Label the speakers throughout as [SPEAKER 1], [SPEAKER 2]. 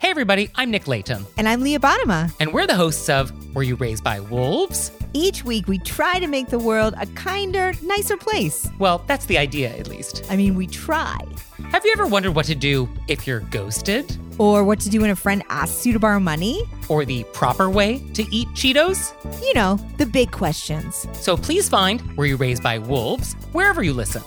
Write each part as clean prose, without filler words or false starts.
[SPEAKER 1] Hey everybody, I'm Nick Layton.
[SPEAKER 2] And I'm Leah Bottima.
[SPEAKER 1] And we're the hosts of Were You Raised by Wolves?
[SPEAKER 2] Each week we try to make the world a kinder, nicer place.
[SPEAKER 1] Well, that's the idea, at least.
[SPEAKER 2] I mean, we try.
[SPEAKER 1] Have you ever wondered what to do if you're ghosted?
[SPEAKER 2] Or what to do when a friend asks you to borrow money?
[SPEAKER 1] Or the proper way to eat Cheetos?
[SPEAKER 2] You know, the big questions.
[SPEAKER 1] So please find Were You Raised by Wolves wherever you listen.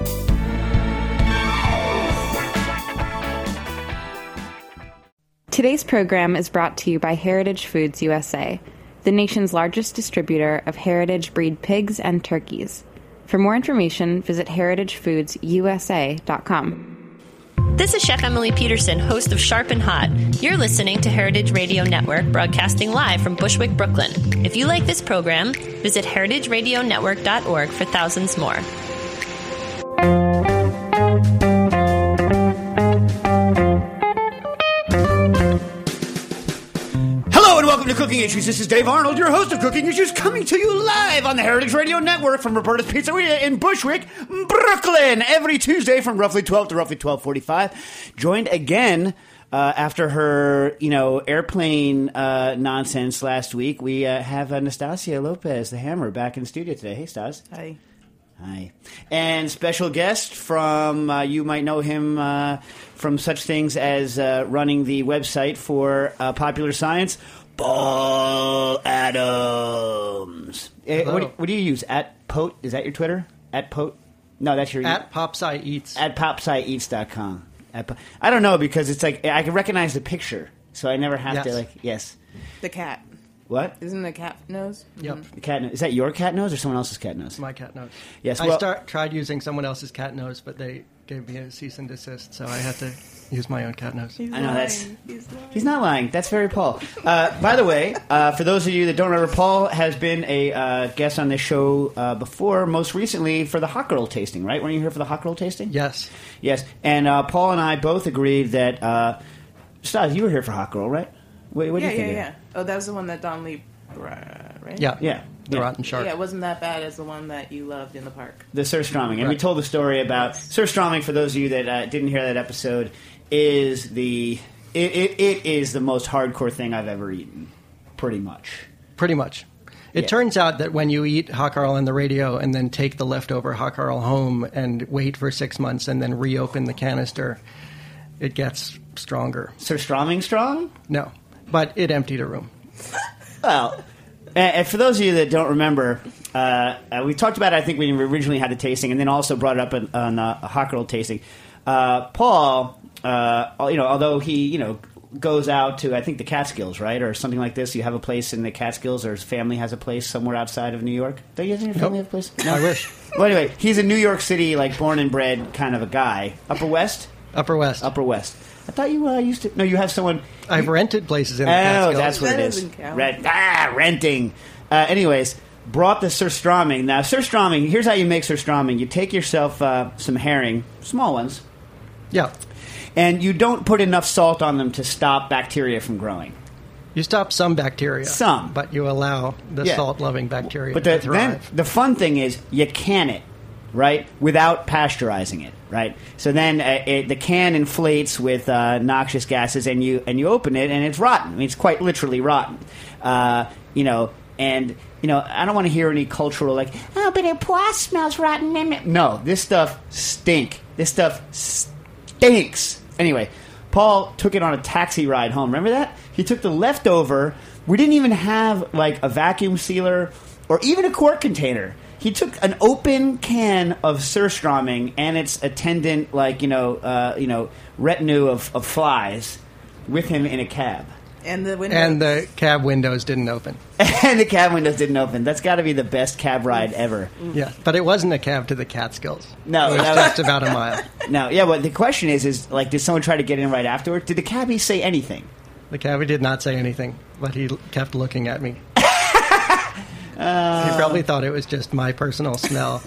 [SPEAKER 3] Today's program is brought to you by Heritage Foods USA, the nation's largest distributor of heritage breed pigs and turkeys. For more information, visit heritagefoodsusa.com.
[SPEAKER 4] This is Chef Emily Peterson, host of Sharp and Hot. You're listening to Heritage Radio Network, broadcasting live from Bushwick, Brooklyn. If you like this program, visit heritageradionetwork.org for thousands more.
[SPEAKER 5] Welcome to Cooking Issues. This is Dave Arnold, your host of Cooking Issues, coming to you live on the Heritage Radio Network from Roberta's Pizzeria in Bushwick, Brooklyn, every Tuesday from roughly 12 to roughly 12:45. Joined again after her, airplane nonsense last week. We have Anastasia Lopez, the Hammer, back in the studio today. Hey, Stas.
[SPEAKER 6] Hi.
[SPEAKER 5] Hi. And special guest from, you might know him from such things as running the website for Popular Science, Paul Adams. What do you use? @Pote? Is that your Twitter? @Pote? No, that's your...
[SPEAKER 7] @PopSciEats.
[SPEAKER 5] @PopSciEats.com. I don't know, because it's like, I can recognize the picture, so I never have to, yes.
[SPEAKER 6] The cat.
[SPEAKER 5] What?
[SPEAKER 6] Isn't the cat nose?
[SPEAKER 7] Yep.
[SPEAKER 5] The cat nose. Is that your cat nose or someone else's cat nose?
[SPEAKER 7] My cat nose.
[SPEAKER 5] Yes.
[SPEAKER 7] Well, I tried using someone else's cat nose, but they gave me a cease and desist, so I had to use my own cat nose.
[SPEAKER 6] He's
[SPEAKER 5] I know
[SPEAKER 6] lying.
[SPEAKER 5] He's not lying. That's very Paul. By the way, for those of you that don't remember, Paul has been a guest on this show before, most recently for the hot girl tasting, right? Weren't you here for the hot girl tasting?
[SPEAKER 7] Yes.
[SPEAKER 5] Yes. And Paul and I both agreed that... Stas, you were here for hot girl, right? What do you think of it?
[SPEAKER 6] Yeah. Oh, that was the one that Don Lee... right?
[SPEAKER 5] Yeah.
[SPEAKER 7] The Rotten Shark.
[SPEAKER 6] Yeah, it wasn't that bad as the one that you loved in the park.
[SPEAKER 5] The surströmming. And
[SPEAKER 7] Right.
[SPEAKER 5] we told the story about... Surströmming, for those of you that didn't hear that episode, is it is the most hardcore thing I've ever eaten. Pretty much.
[SPEAKER 7] Pretty much. It turns out that when you eat Haakarl on the radio and then take the leftover Haakarl home and wait for 6 months and then reopen the canister, it gets stronger.
[SPEAKER 5] Surströmming strong?
[SPEAKER 7] No, but it emptied a room.
[SPEAKER 5] Well, and for those of you that don't remember, we talked about it, I think, when we originally had the tasting, and then also brought it up on the hot girl tasting. Paul, although he, goes out to, I think, the Catskills, right, or something like this. You have a place in the Catskills, or his family has a place somewhere outside of New York. Don't you think your family have a place?
[SPEAKER 7] No. I wish.
[SPEAKER 5] Well, anyway, he's a New York City, born and bred kind of a guy. Upper West.
[SPEAKER 7] Upper West.
[SPEAKER 5] I thought you used to... No, you have someone...
[SPEAKER 7] I've rented places in the Catskills.
[SPEAKER 5] Oh, that's what
[SPEAKER 6] That
[SPEAKER 5] it is.
[SPEAKER 6] doesn't count.
[SPEAKER 5] Renting. Anyways, brought the surströmming. Now, surströmming, here's how you make surströmming. You take yourself some herring, small ones,
[SPEAKER 7] Yeah.
[SPEAKER 5] and you don't put enough salt on them to stop bacteria from growing.
[SPEAKER 7] You stop some bacteria.
[SPEAKER 5] Some.
[SPEAKER 7] But you allow the salt-loving bacteria
[SPEAKER 5] But
[SPEAKER 7] to thrive.
[SPEAKER 5] then the fun thing is you can it, right, without pasteurizing it, right? So then the can inflates with noxious gases, and you open it, and it's rotten. I mean, it's quite literally rotten. I don't want to hear any cultural but it smells rotten. No, this stuff stinks. This stuff stinks. Anyway, Paul took it on a taxi ride home. Remember that? He took the leftover. We didn't even have a vacuum sealer or even a quart container. He took an open can of surströmming and its attendant, retinue of flies with him in a cab.
[SPEAKER 6] And the windows.
[SPEAKER 7] And the cab windows didn't open.
[SPEAKER 5] And the cab windows didn't open. That's got to be the best cab ride ever.
[SPEAKER 7] Yeah, but it wasn't a cab to the Catskills.
[SPEAKER 5] No,
[SPEAKER 7] it was just about a mile.
[SPEAKER 5] No, yeah, but the question is did someone try to get in right afterward? Did the cabbie say anything?
[SPEAKER 7] The cabbie did not say anything, but he kept looking at me. He probably thought it was just my personal smell.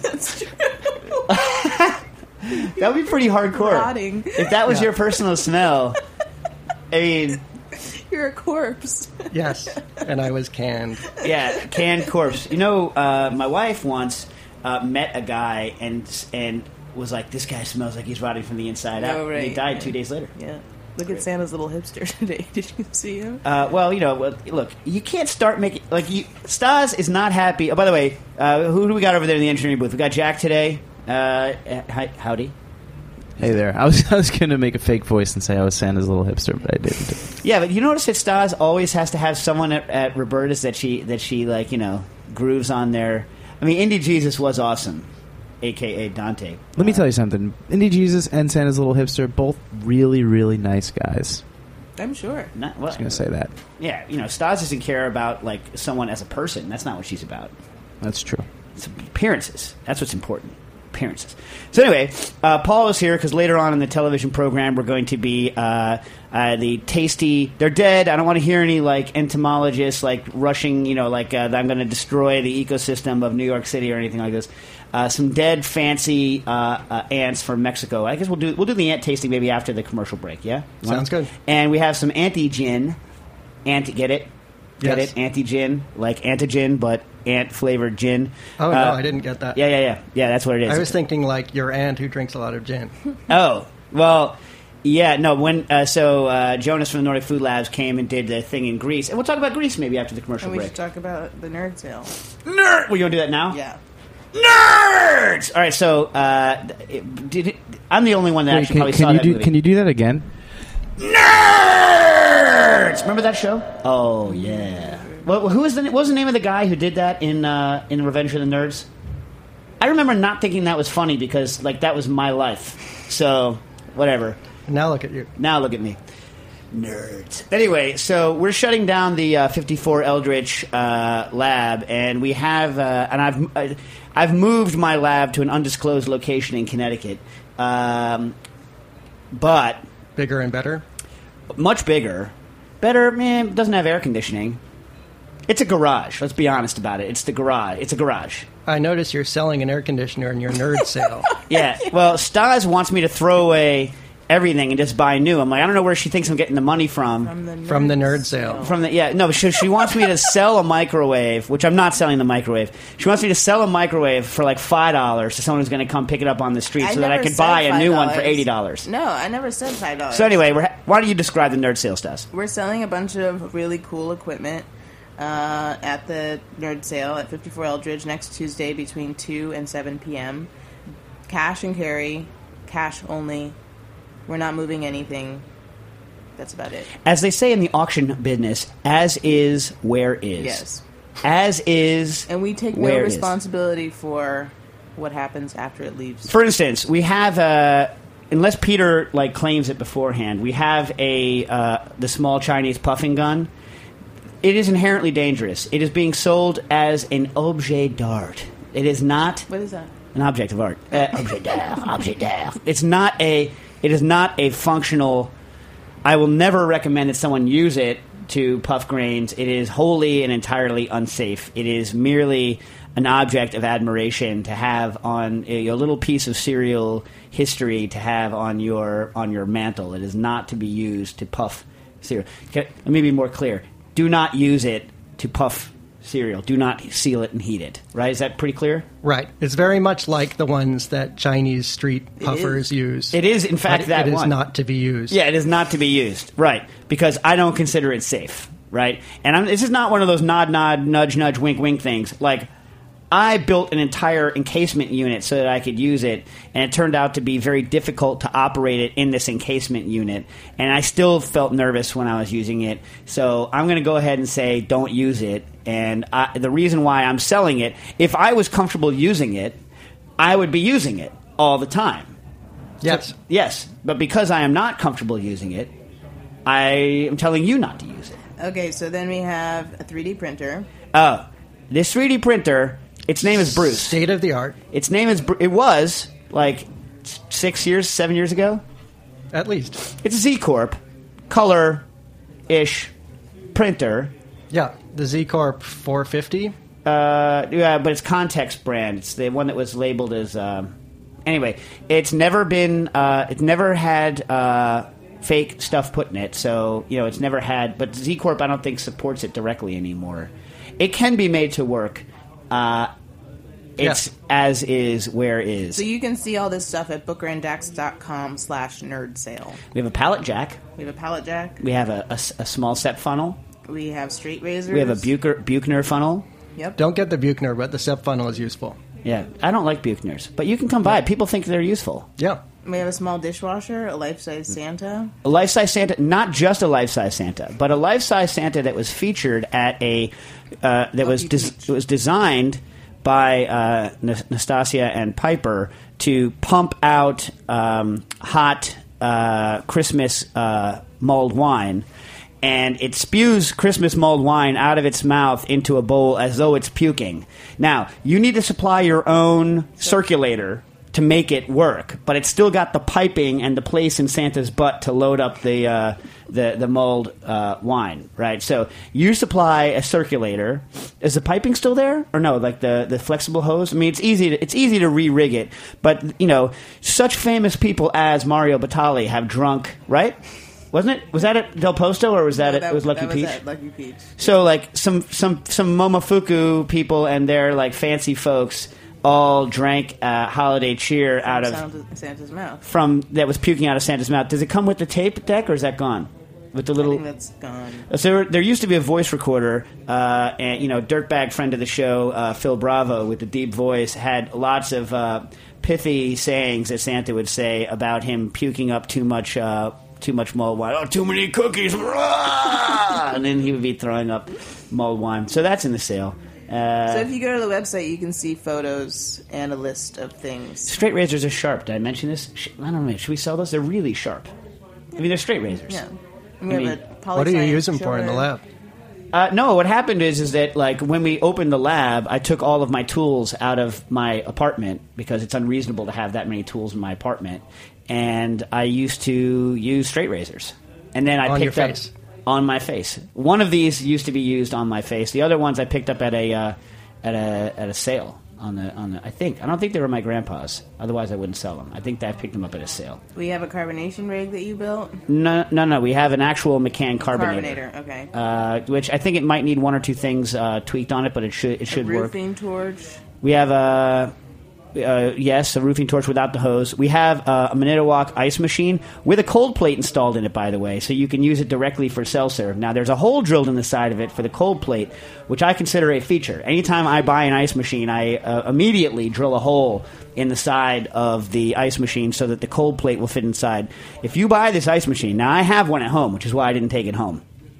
[SPEAKER 5] That would be pretty hardcore.
[SPEAKER 6] Rotting.
[SPEAKER 5] If that was your personal smell, I mean...
[SPEAKER 6] You're a corpse.
[SPEAKER 7] Yes, and I was canned.
[SPEAKER 5] Yeah, canned corpse. My wife once met a guy and was like, this guy smells like he's rotting from the inside out.
[SPEAKER 6] Oh, right,
[SPEAKER 5] and he died
[SPEAKER 6] yeah.
[SPEAKER 5] 2 days later.
[SPEAKER 6] Yeah. Look at Santa's little hipster today. Did you see him?
[SPEAKER 5] Look, you can't start making Stas is not happy. Oh, by the way, who do we got over there in the engineering booth? We got Jack today. Howdy.
[SPEAKER 8] Hey there. I was going to make a fake voice and say I was Santa's little hipster, but I didn't.
[SPEAKER 5] Yeah, but you notice that Stas always has to have someone at Roberta's that she grooves on there. I mean, Indie Jesus was awesome, a.k.a. Dante.
[SPEAKER 8] Let me tell you something. Indie Jesus and Santa's little hipster, both really, really nice guys.
[SPEAKER 6] I'm sure.
[SPEAKER 8] I was going to say that.
[SPEAKER 5] Yeah, Stas doesn't care about someone as a person. That's not what she's about.
[SPEAKER 8] That's true.
[SPEAKER 5] It's appearances. That's what's important. Appearances. So anyway, Paul is here because later on in the television program we're going to be the tasty. They're dead. I don't want to hear any entomologists rushing. I'm going to destroy the ecosystem of New York City or anything like this. Some dead fancy ants from Mexico. I guess we'll do the ant tasting maybe after the commercial break. Yeah,
[SPEAKER 7] Sounds good.
[SPEAKER 5] And we have some anti-gin. Get it? Get
[SPEAKER 7] Yes.
[SPEAKER 5] it? Anti-gin, like antigen, but ant-flavored gin.
[SPEAKER 7] Oh, no, I didn't get that.
[SPEAKER 5] Yeah, that's what it is.
[SPEAKER 7] I was thinking like your aunt who drinks a lot of gin.
[SPEAKER 5] Oh, well, yeah, no, when, Jonas from the Nordic Food Labs came and did the thing in Greece, and we'll talk about Greece maybe after the commercial
[SPEAKER 6] And we
[SPEAKER 5] break.
[SPEAKER 6] should talk about the nerd sale.
[SPEAKER 5] Nerd! We're going to do that now?
[SPEAKER 6] Yeah.
[SPEAKER 5] Nerds! All right, so, I'm the only one that actually probably saw that movie.
[SPEAKER 8] Can you do that again?
[SPEAKER 5] Nerds! Remember that show? Oh, yeah. Well, what was the name of the guy who did that in Revenge of the Nerds? I remember not thinking that was funny because, that was my life. So, whatever.
[SPEAKER 7] Now look at you.
[SPEAKER 5] Now look at me. Nerds. Anyway, so we're shutting down the 54 Eldritch lab, and we have, and I've moved my lab to an undisclosed location in Connecticut, but
[SPEAKER 7] Bigger and better?
[SPEAKER 5] much bigger, better. Man, doesn't have air conditioning. It's a garage. Let's be honest about it. It's the garage. It's a garage.
[SPEAKER 7] I notice you're selling an air conditioner in your nerd sale.
[SPEAKER 5] Yeah. Well, Stas wants me to throw away everything and just buy new. I'm like, I don't know where she thinks I'm getting the money from.
[SPEAKER 7] From the nerd sale.
[SPEAKER 5] She wants me to sell a microwave, which I'm not selling the microwave. She wants me to sell a microwave for $5 to someone who's going to come pick it up on the street so that I can buy a new one for $80.
[SPEAKER 6] No, I never said $5.
[SPEAKER 5] So anyway, why don't you describe the nerd sale, Stas?
[SPEAKER 6] We're selling a bunch of really cool equipment at the nerd sale at 54 Eldridge next Tuesday between 2 and 7 p.m. Cash and carry, cash only. We're not moving anything. That's about it.
[SPEAKER 5] As they say in the auction business, as is, where is.
[SPEAKER 6] Yes.
[SPEAKER 5] As is,
[SPEAKER 6] and we take no
[SPEAKER 5] where is.
[SPEAKER 6] responsibility for what happens after it leaves.
[SPEAKER 5] For instance, we have unless Peter claims it beforehand, we have the small Chinese puffing gun. It is inherently dangerous. It is being sold as an objet d'art. It is not.
[SPEAKER 6] What is that?
[SPEAKER 5] An object of art. Objet d'art. Objet d'art. It is not a functional. I will never recommend that someone use it to puff grains. It is wholly and entirely unsafe. It is merely an object of admiration to have on a little piece of cereal history to have on your mantle. It is not to be used to puff cereal. Okay, let me be more clear. Do not use it to puff cereal. Do not seal it and heat it. Right? Is that pretty clear?
[SPEAKER 7] Right. It's very much like the ones that Chinese street puffers use.
[SPEAKER 5] It is, in fact, that one.
[SPEAKER 7] It is not to be used.
[SPEAKER 5] Yeah, it is not to be used. Right. Because I don't consider it safe. Right? And this is not one of those nod, nudge, nudge, wink, wink things. I built an entire encasement unit so that I could use it, and it turned out to be very difficult to operate it in this encasement unit, and I still felt nervous when I was using it, so I'm going to go ahead and say don't use it, and the reason why I'm selling it, if I was comfortable using it, I would be using it all the time.
[SPEAKER 7] Yes.
[SPEAKER 5] So, yes, but because I am not comfortable using it, I am telling you not to use it.
[SPEAKER 6] Okay, so then we have a 3D printer.
[SPEAKER 5] Oh, this 3D printer... Its name is Bruce.
[SPEAKER 7] State of the art.
[SPEAKER 5] Its name is. It was 7 years ago.
[SPEAKER 7] At least.
[SPEAKER 5] It's a Z Corp, color-ish printer.
[SPEAKER 7] Yeah, the Z Corp 450.
[SPEAKER 5] Yeah, but it's Context brand. It's the one that was labeled as. Anyway, it's never been. It's never had fake stuff put in it, so it's never had. But Z Corp, I don't think supports it directly anymore. It can be made to work. It's as is where is.
[SPEAKER 6] So you can see all this stuff at bookerandax.com/nerd sale.
[SPEAKER 5] We have a pallet jack.
[SPEAKER 6] We have a pallet jack.
[SPEAKER 5] We have a small set funnel.
[SPEAKER 6] We have straight razors.
[SPEAKER 5] We have a Buchner funnel.
[SPEAKER 6] Yep.
[SPEAKER 7] Don't get the Buchner, but the SEP funnel is useful.
[SPEAKER 5] Yeah, I don't like Buchners, but you can come by. People think they're useful.
[SPEAKER 7] Yeah.
[SPEAKER 6] We have a small dishwasher, a life-size Santa.
[SPEAKER 5] A life-size Santa, not just a life-size Santa, but a life-size Santa that was featured at a it was designed by Nastasia and Piper to pump out hot Christmas mulled wine. And it spews Christmas mulled wine out of its mouth into a bowl as though it's puking. Now, you need to supply your own circulator to make it work, but it's still got the piping and the place in Santa's butt to load up the mulled wine, right? So you supply a circulator. Is the piping still there, or no? Like the flexible hose? I mean, it's easy to re-rig it, but such famous people as Mario Batali have drunk, right? Wasn't it? Was that at Del Posto, or was that it was Lucky Peach?
[SPEAKER 6] At Lucky Peach.
[SPEAKER 5] So like some Momofuku people and their like fancy folks all drank holiday cheer out of
[SPEAKER 6] Santa's mouth.
[SPEAKER 5] That was puking out of Santa's mouth. Does it come with the tape deck, or is that gone? With the little,
[SPEAKER 6] I think that's gone.
[SPEAKER 5] So there used to be a voice recorder, and dirtbag friend of the show, Phil Bravo, with the deep voice, had lots of pithy sayings that Santa would say about him puking up too much mulled wine. Oh, too many cookies! And then he would be throwing up mulled wine. So that's in the sale.
[SPEAKER 6] So if you go to the website, you can see photos and a list of things.
[SPEAKER 5] Straight razors are sharp. Did I mention this? I don't know. Should we sell those? They're really sharp. I mean, they're straight razors.
[SPEAKER 6] Yeah.
[SPEAKER 7] What do you use them for in the lab?
[SPEAKER 5] No, what happened is that like when we opened the lab, I took all of my tools out of my apartment because it's unreasonable to have that many tools in my apartment. And I used to use straight razors. And then I picked up on my face. One of these used to be used on my face. The other ones I picked up at a sale on the I don't think they were my grandpa's. Otherwise I wouldn't sell them. I think I picked them up at a sale.
[SPEAKER 6] We have a carbonation rig that you built?
[SPEAKER 5] No. We have an actual McCann carbonator.
[SPEAKER 6] Okay.
[SPEAKER 5] Which I think it might need one or two things tweaked on it, but it should work.
[SPEAKER 6] A roofing torch.
[SPEAKER 5] We have a roofing torch without the hose. We have a Manitowoc ice machine with a cold plate installed in it, by the way, so you can use it directly for cell serve. Now, there's a hole drilled in the side of it for the cold plate, which I consider a feature. Anytime I buy an ice machine, I immediately drill a hole in the side of the ice machine so that the cold plate will fit inside. If you buy this ice machine, now I have one at home, which is why I didn't take it home,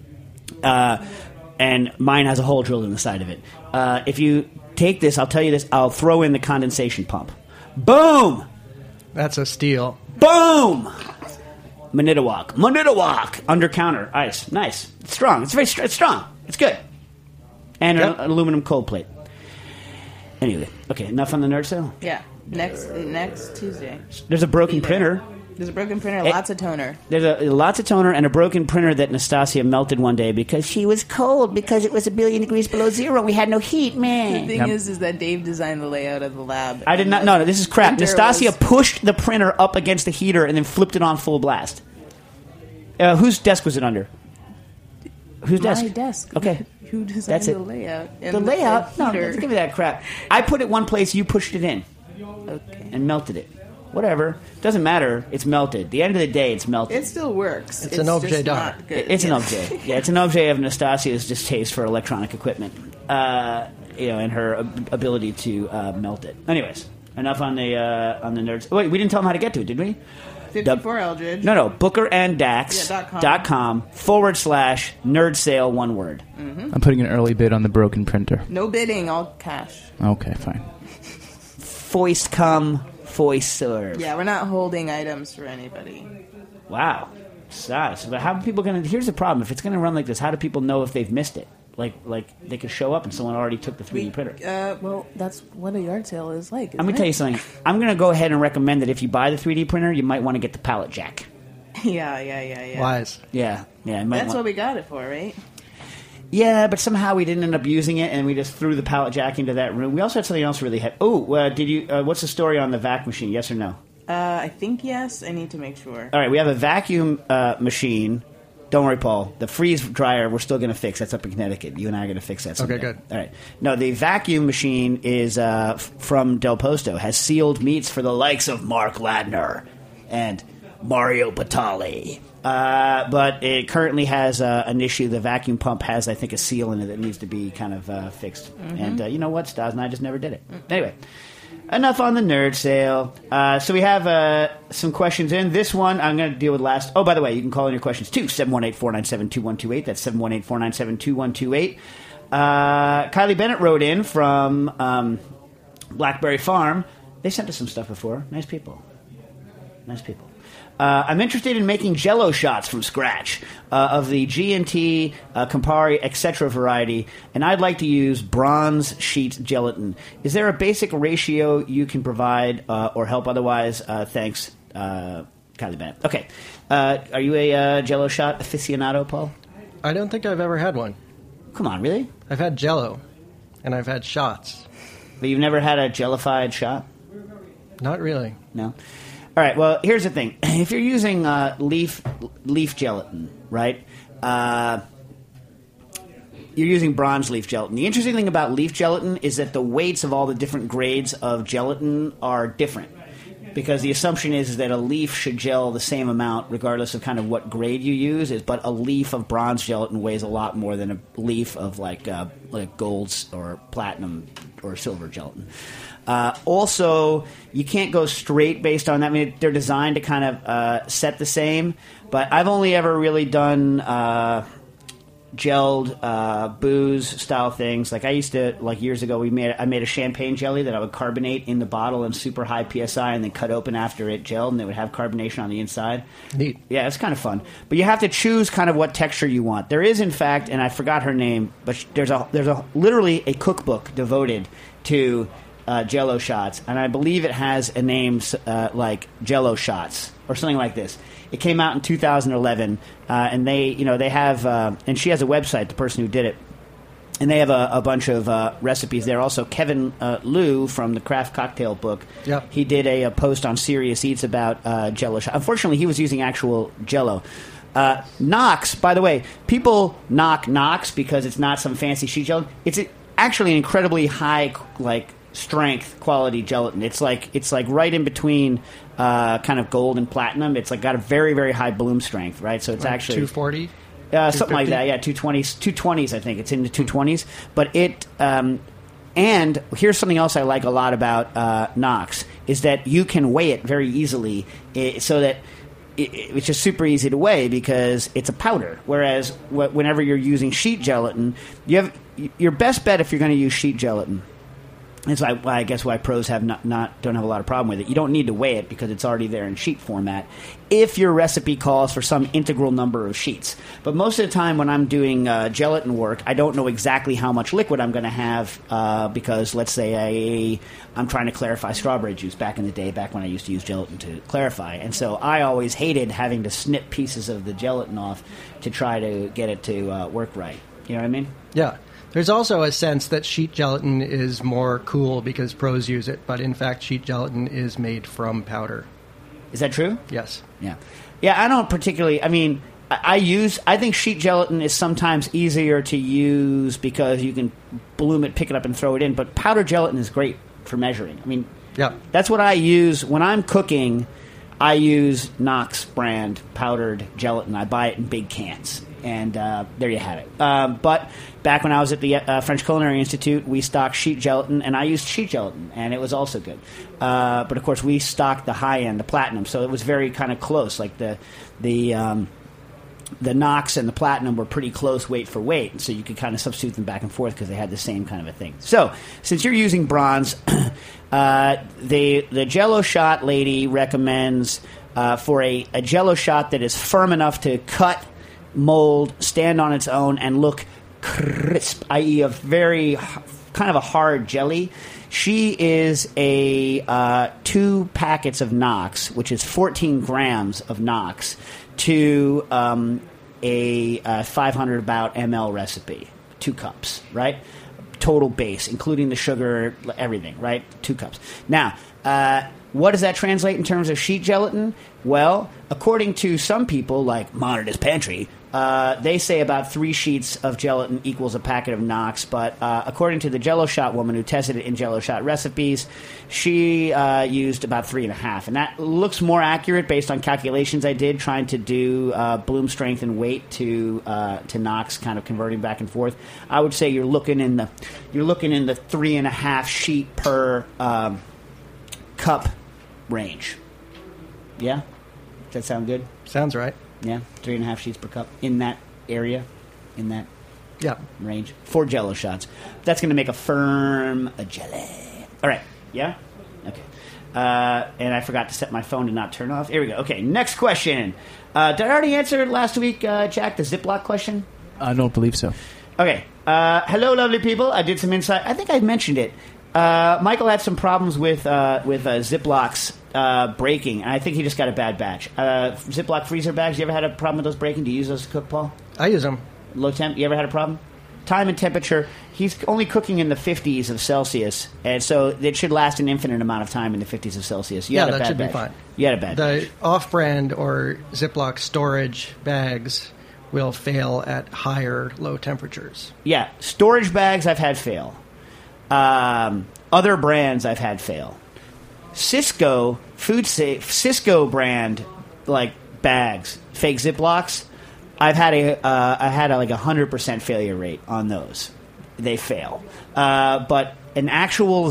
[SPEAKER 5] and mine has a hole drilled in the side of it. If you take this, I'll tell you this, I'll throw in the condensation pump. Boom!
[SPEAKER 7] That's a steal.
[SPEAKER 5] Boom! Manitowoc. Under counter. Ice. Nice. It's strong. It's strong. It's good. And an aluminum cold plate. Anyway. Okay, enough on the nerd sale?
[SPEAKER 6] Yeah. Next Tuesday.
[SPEAKER 5] There's a broken printer.
[SPEAKER 6] There's a broken printer, lots of toner.
[SPEAKER 5] There's lots of toner and a broken printer that Nastasia melted one day because she was cold because it was 1 billion degrees below zero. We had no heat, man.
[SPEAKER 6] The thing is that Dave designed the layout of the lab.
[SPEAKER 5] I did not. No, this is crap. Nastasia pushed the printer up against the heater and then flipped it on full blast. Whose desk was it under? Whose desk?
[SPEAKER 6] My desk.
[SPEAKER 5] Okay.
[SPEAKER 6] Who designed the layout?
[SPEAKER 5] The layout? No, don't give me that crap. I put it one place, you pushed it in.
[SPEAKER 6] Okay.
[SPEAKER 5] And melted it. Whatever. Doesn't matter. It's melted. The end of the day, it's melted.
[SPEAKER 6] It still works.
[SPEAKER 7] It's an objet d'art.
[SPEAKER 5] It's an objet. Yeah, it's an objet of Nastasia's distaste for electronic equipment. And her ability to melt it. Anyways, enough on the nerds. Wait, we didn't tell them how to get to it, did we?
[SPEAKER 6] 54 Eldridge.
[SPEAKER 5] No. BookerandDax.com/nerd sale, one word.
[SPEAKER 8] Mm-hmm. I'm putting an early bid on the broken printer.
[SPEAKER 6] No bidding, all cash.
[SPEAKER 8] Okay, fine.
[SPEAKER 5] Foist come, foist serve.
[SPEAKER 6] Yeah, we're not holding items for anybody.
[SPEAKER 5] Wow. Sucks. But how are people going to... Here's the problem. If it's going to run like this, how do people know if they've missed it? Like they could show up and someone already took the 3D printer.
[SPEAKER 6] Well, that's what a yard sale is like.
[SPEAKER 5] I'm going to tell you something. I'm going to go ahead and recommend that if you buy the 3D printer, you might want to get the pallet jack.
[SPEAKER 6] Yeah.
[SPEAKER 7] Wise.
[SPEAKER 5] Yeah.
[SPEAKER 6] That's what we got it for, right?
[SPEAKER 5] Yeah, but somehow we didn't end up using it, and we just threw the pallet jack into that room. We also had something else really heavy. Did you? What's the story on the vac machine? Yes or no?
[SPEAKER 6] I think yes. I need to make sure.
[SPEAKER 5] All right, we have a vacuum machine Don't worry, Paul. The freeze dryer we're still going to fix. That's up in Connecticut. You and I are going to fix that someday.
[SPEAKER 7] Okay, good.
[SPEAKER 5] All right. No, the vacuum machine is from Del Posto. Has sealed meats for the likes of Mark Ladner and Mario Batali. But it currently has an issue. The vacuum pump has, I think, a seal in it that needs to be kind of fixed. And you know what? Stas and I just never did it. Anyway. Enough on the nerd sale. So we have some questions in. This one I'm going to deal with last. Oh, by the way, you can call in your questions too. 718-497-2128. That's 718-497-2128. Kylie Bennett wrote in from Blackberry Farm. They sent us some stuff before. Nice people. Nice people. I'm interested in making Jell-O shots from scratch of the G&T, Campari, etc. variety, and I'd like to use bronze sheet gelatin. Is there a basic ratio you can provide or help otherwise? Thanks, Kylie Bennett. Okay. Are you a Jell-O shot aficionado, Paul?
[SPEAKER 7] I don't think I've ever had one.
[SPEAKER 5] Come on, really?
[SPEAKER 7] I've had Jell-O, and I've had shots.
[SPEAKER 5] But you've never had a jellified shot?
[SPEAKER 7] Not really.
[SPEAKER 5] No? All right, well, here's the thing. If you're using leaf gelatin, right, you're using bronze leaf gelatin. The interesting thing about leaf gelatin is that the weights of all the different grades of gelatin are different. Because the assumption is that a leaf should gel the same amount regardless of kind of what grade you use. But a leaf of bronze gelatin weighs a lot more than a leaf of like gold or platinum or silver gelatin. Also, you can't go straight based on that. I mean, they're designed to kind of set the same. But I've only ever really done gelled booze style things. Like I used to, like years ago, I made a champagne jelly that I would carbonate in the bottle in super high PSI and then cut open after it gelled, and it would have carbonation on the inside.
[SPEAKER 7] Neat.
[SPEAKER 5] Yeah, it's kind of fun. But you have to choose kind of what texture you want. There is, in fact, and I forgot her name, but there's literally a cookbook devoted to Jell-O shots, and I believe it has a name like Jell-O shots or something like this. It came out in 2011, and they have, and she has a website, the person who did it, and they have a bunch of recipes there. Also, Kevin Liu from the Craft Cocktail book,
[SPEAKER 7] Yep.
[SPEAKER 5] He did a post on Serious Eats about Jell-O shots. Unfortunately, he was using actual Jell-O. Knox, by the way, people knock Knox because it's not some fancy sheet gelatin. It's actually an incredibly high, strength quality gelatin. It's like right in between kind of gold and platinum. It's got a very, very high bloom strength, right? So it's actually
[SPEAKER 7] 240,
[SPEAKER 5] something like that. Yeah, 220s. I think it's in the 220s. But it and here's something else I like a lot about Knox is that you can weigh it very easily, so that it's just super easy to weigh because it's a powder. Whereas whenever you're using sheet gelatin, you have your best bet if you're going to use sheet gelatin. That's I guess why pros don't have a lot of problem with it. You don't need to weigh it because it's already there in sheet format if your recipe calls for some integral number of sheets. But most of the time when I'm doing gelatin work, I don't know exactly how much liquid I'm going to have because let's say I'm trying to clarify strawberry juice back in the day, back when I used to use gelatin to clarify. And so I always hated having to snip pieces of the gelatin off to try to get it to work right. You know what I mean?
[SPEAKER 7] Yeah. There's also a sense that sheet gelatin is more cool because pros use it, but in fact sheet gelatin is made from powder.
[SPEAKER 5] Is that true?
[SPEAKER 7] Yes.
[SPEAKER 5] Yeah. Yeah, I don't particularly... I mean, I think sheet gelatin is sometimes easier to use because you can bloom it, pick it up, and throw it in, but powder gelatin is great for measuring. I mean,
[SPEAKER 7] yeah,
[SPEAKER 5] that's what I use. When I'm cooking, I use Knox brand powdered gelatin. I buy it in big cans. And there you have it. But back when I was at the French Culinary Institute, we stocked sheet gelatin, and I used sheet gelatin, and it was also good. But of course, we stocked the high end, the platinum, so it was very kind of close. Like the Knox and the platinum were pretty close weight for weight, and so you could kind of substitute them back and forth because they had the same kind of a thing. So since you're using bronze, the Jell-O shot lady recommends for a Jell-O shot that is firm enough to cut, mold, stand on its own, and look crisp, i.e. a very kind of a hard jelly. She is a 2 packets of Knox, which is 14 grams of Knox, to a 500 about ml recipe, 2 cups, right? Total base, including the sugar, everything, right? 2 cups. Now, what does that translate in terms of sheet gelatin? Well, according to some people, like Monitor's Pantry, They say about 3 sheets of gelatin equals a packet of Knox, but according to the Jell-O Shot woman who tested it in Jell-O Shot recipes, she used about 3.5, and that looks more accurate based on calculations I did trying to do bloom strength and weight to Knox, kind of converting back and forth. I would say you're looking in the 3.5 sheet per cup range. Yeah, does that sound good?
[SPEAKER 7] Sounds right.
[SPEAKER 5] Yeah, 3.5 sheets per cup in that area, in that range. 4 Jell-O shots. That's going to make a firm jelly. All right. Yeah? Okay. And I forgot to set my phone to not turn off. Here we go. Okay, next question. Did I already answer last week, Jack, the Ziploc question?
[SPEAKER 8] I don't believe so.
[SPEAKER 5] Okay. Hello, lovely people. I did some insight. I think I mentioned it. Michael had some problems with Ziplocs breaking, and I think he just got a bad batch. Ziploc freezer bags, you ever had a problem with those breaking? Do you use those to cook, Paul?
[SPEAKER 7] I use them.
[SPEAKER 5] Low temp, you ever had a problem? Time and temperature, he's only cooking in the 50s of Celsius, and so it should last an infinite amount of time in the 50s of Celsius. You had a
[SPEAKER 7] that
[SPEAKER 5] bad
[SPEAKER 7] should
[SPEAKER 5] batch.
[SPEAKER 7] be fine.
[SPEAKER 5] You had a bad batch.
[SPEAKER 7] The off-brand or Ziploc storage bags will fail at higher low temperatures.
[SPEAKER 5] Yeah, storage bags I've had fail. Other brands I've had fail. Cisco brand like bags, fake Ziplocs. I've had like 100% failure rate on those. They fail. But an actual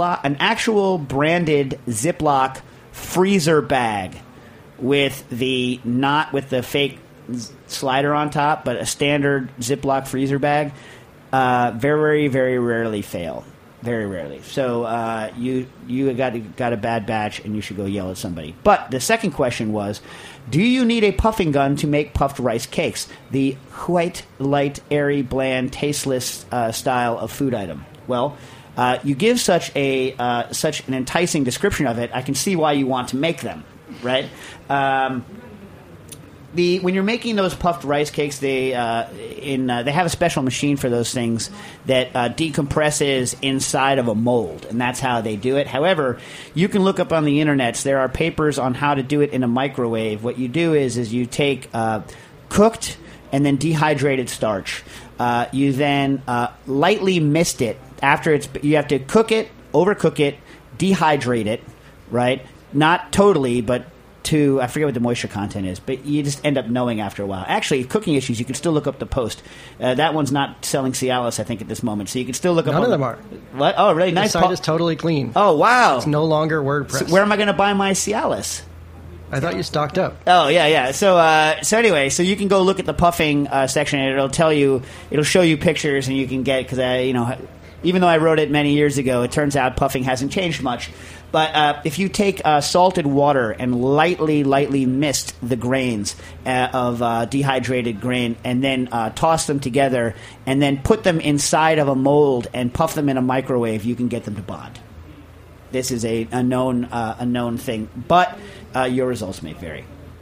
[SPEAKER 5] branded Ziploc freezer bag with not with the fake slider on top, but a standard Ziploc freezer bag, very, very rarely fail. Very rarely. So you got a bad batch, and you should go yell at somebody. But the second question was, do you need a puffing gun to make puffed rice cakes? The white, light, airy, bland, tasteless style of food item. Well, you give such an enticing description of it, I can see why you want to make them, right? When you're making those puffed rice cakes, they have a special machine for those things that decompresses inside of a mold, and that's how they do it. However, you can look up on the internet. There are papers on how to do it in a microwave. What you do is you take cooked and then dehydrated starch. You then lightly mist it. You have to cook it, overcook it, dehydrate it, right? Not totally, but I forget what the moisture content is, but you just end up knowing after a while. Actually, cooking issues, you can still look up the Post. That one's not selling Cialis, I think, at this moment, so you can still look up.
[SPEAKER 7] None of them are.
[SPEAKER 5] What? Oh, really? Nice.
[SPEAKER 7] The site is totally clean.
[SPEAKER 5] Oh, wow.
[SPEAKER 7] It's no longer WordPress.
[SPEAKER 5] So where am I going to buy my Cialis?
[SPEAKER 7] I thought you stocked up.
[SPEAKER 5] Oh, yeah. So anyway, so you can go look at the puffing section, and it'll show you pictures, and you can get, because even though I wrote it many years ago, it turns out puffing hasn't changed much. But if you take salted water and lightly mist the grains of dehydrated grain and then toss them together and then put them inside of a mold and puff them in a microwave, you can get them to bond. This is a known thing, but your results may vary.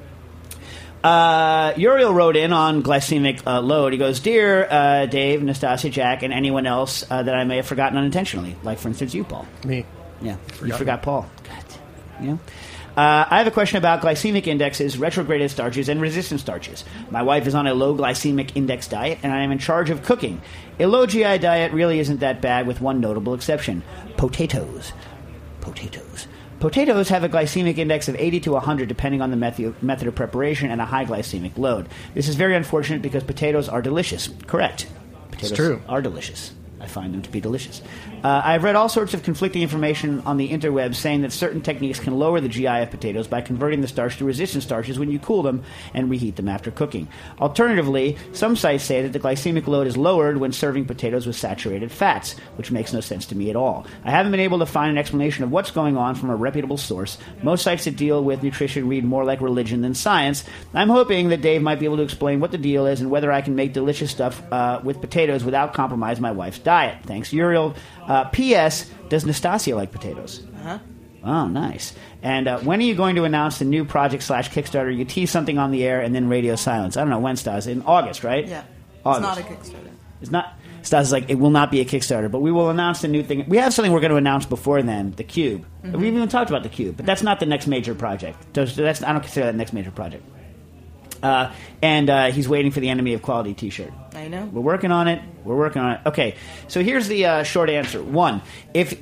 [SPEAKER 5] Uriel wrote in on glycemic load. He goes, Dear Dave, Nastasia, Jack, and anyone else that I may have forgotten unintentionally, like, for instance, you, Paul.
[SPEAKER 7] Me.
[SPEAKER 5] Yeah, you forgot Paul. God. I have a question about glycemic indexes, retrograded starches, and resistant starches. My wife is on a low glycemic index diet, and I am in charge of cooking. A low GI diet really isn't that bad, with one notable exception. Potatoes. Potatoes have a glycemic index of 80 to 100 depending on the method of preparation and a high glycemic load. This is very unfortunate because potatoes are delicious. Correct. Potatoes are delicious. I find them to be delicious. I've read all sorts of conflicting information on the interwebs saying that certain techniques can lower the GI of potatoes by converting the starch to resistant starches when you cool them and reheat them after cooking. Alternatively, some sites say that the glycemic load is lowered when serving potatoes with saturated fats, which makes no sense to me at all. I haven't been able to find an explanation of what's going on from a reputable source. Most sites that deal with nutrition read more like religion than science. I'm hoping that Dave might be able to explain what the deal is and whether I can make delicious stuff with potatoes without compromising my wife's diet. Thanks, Uriel. P.S. Does Nastasia like potatoes?
[SPEAKER 6] Uh-huh.
[SPEAKER 5] Oh, nice. And when are you going to announce the new project / Kickstarter? You tease something on the air and then radio silence. I don't know when, Stas. In August, right?
[SPEAKER 6] Yeah.
[SPEAKER 5] August.
[SPEAKER 6] It's not a Kickstarter.
[SPEAKER 5] It's not. Stas is like, it will not be a Kickstarter, but we will announce the new thing. We have something we're going to announce before then, the Cube. Mm-hmm. We've even talked about the Cube, but that's not the next major project. I don't consider that the next major project. And he's waiting for the Enemy of Quality T-shirt.
[SPEAKER 6] I know.
[SPEAKER 5] We're working on it. Okay, so here's the short answer. One, if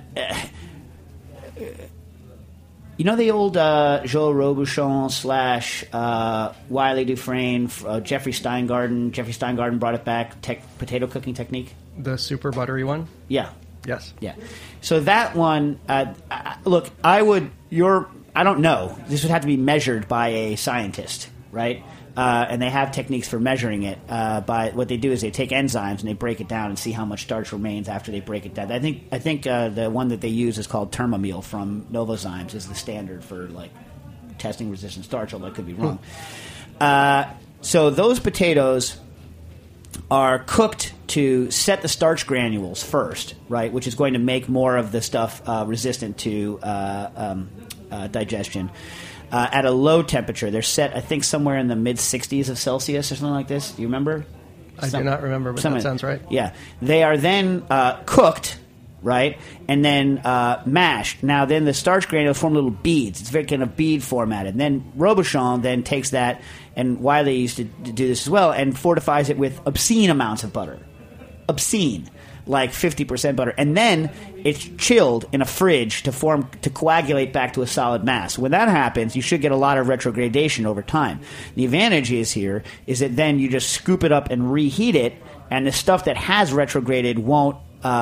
[SPEAKER 5] you know the old Joe Robuchon / Wiley Dufresne, Jeffrey Steingarten. Jeffrey Steingarten brought it back. Potato cooking technique.
[SPEAKER 7] The super buttery one?
[SPEAKER 5] Yeah.
[SPEAKER 7] Yes.
[SPEAKER 5] Yeah. So that one, look, I don't know. This would have to be measured by a scientist, right? And they have techniques for measuring it. By what they do is they take enzymes and they break it down and see how much starch remains after they break it down. I think the one that they use is called Thermomil from Novozymes is the standard for like testing resistant starch, although I could be wrong. So those potatoes are cooked to set the starch granules first, right, which is going to make more of the stuff resistant to digestion. At a low temperature, they're set, I think, somewhere in the mid-60s of Celsius or something like this. Do you remember?
[SPEAKER 7] I do not remember, but that sounds right.
[SPEAKER 5] Yeah. They are then cooked, right, and then mashed. Now, then the starch granules form little beads. It's very kind of bead formatted. And then Robuchon then takes that, and Wiley used to do this as well, and fortifies it with obscene amounts of butter. Obscene. Like 50% butter. And then it's chilled in a fridge to coagulate back to a solid mass. When that happens, you should get a lot of retrogradation over time. The advantage is that then you just scoop it up and reheat it, and the stuff that has retrograded won't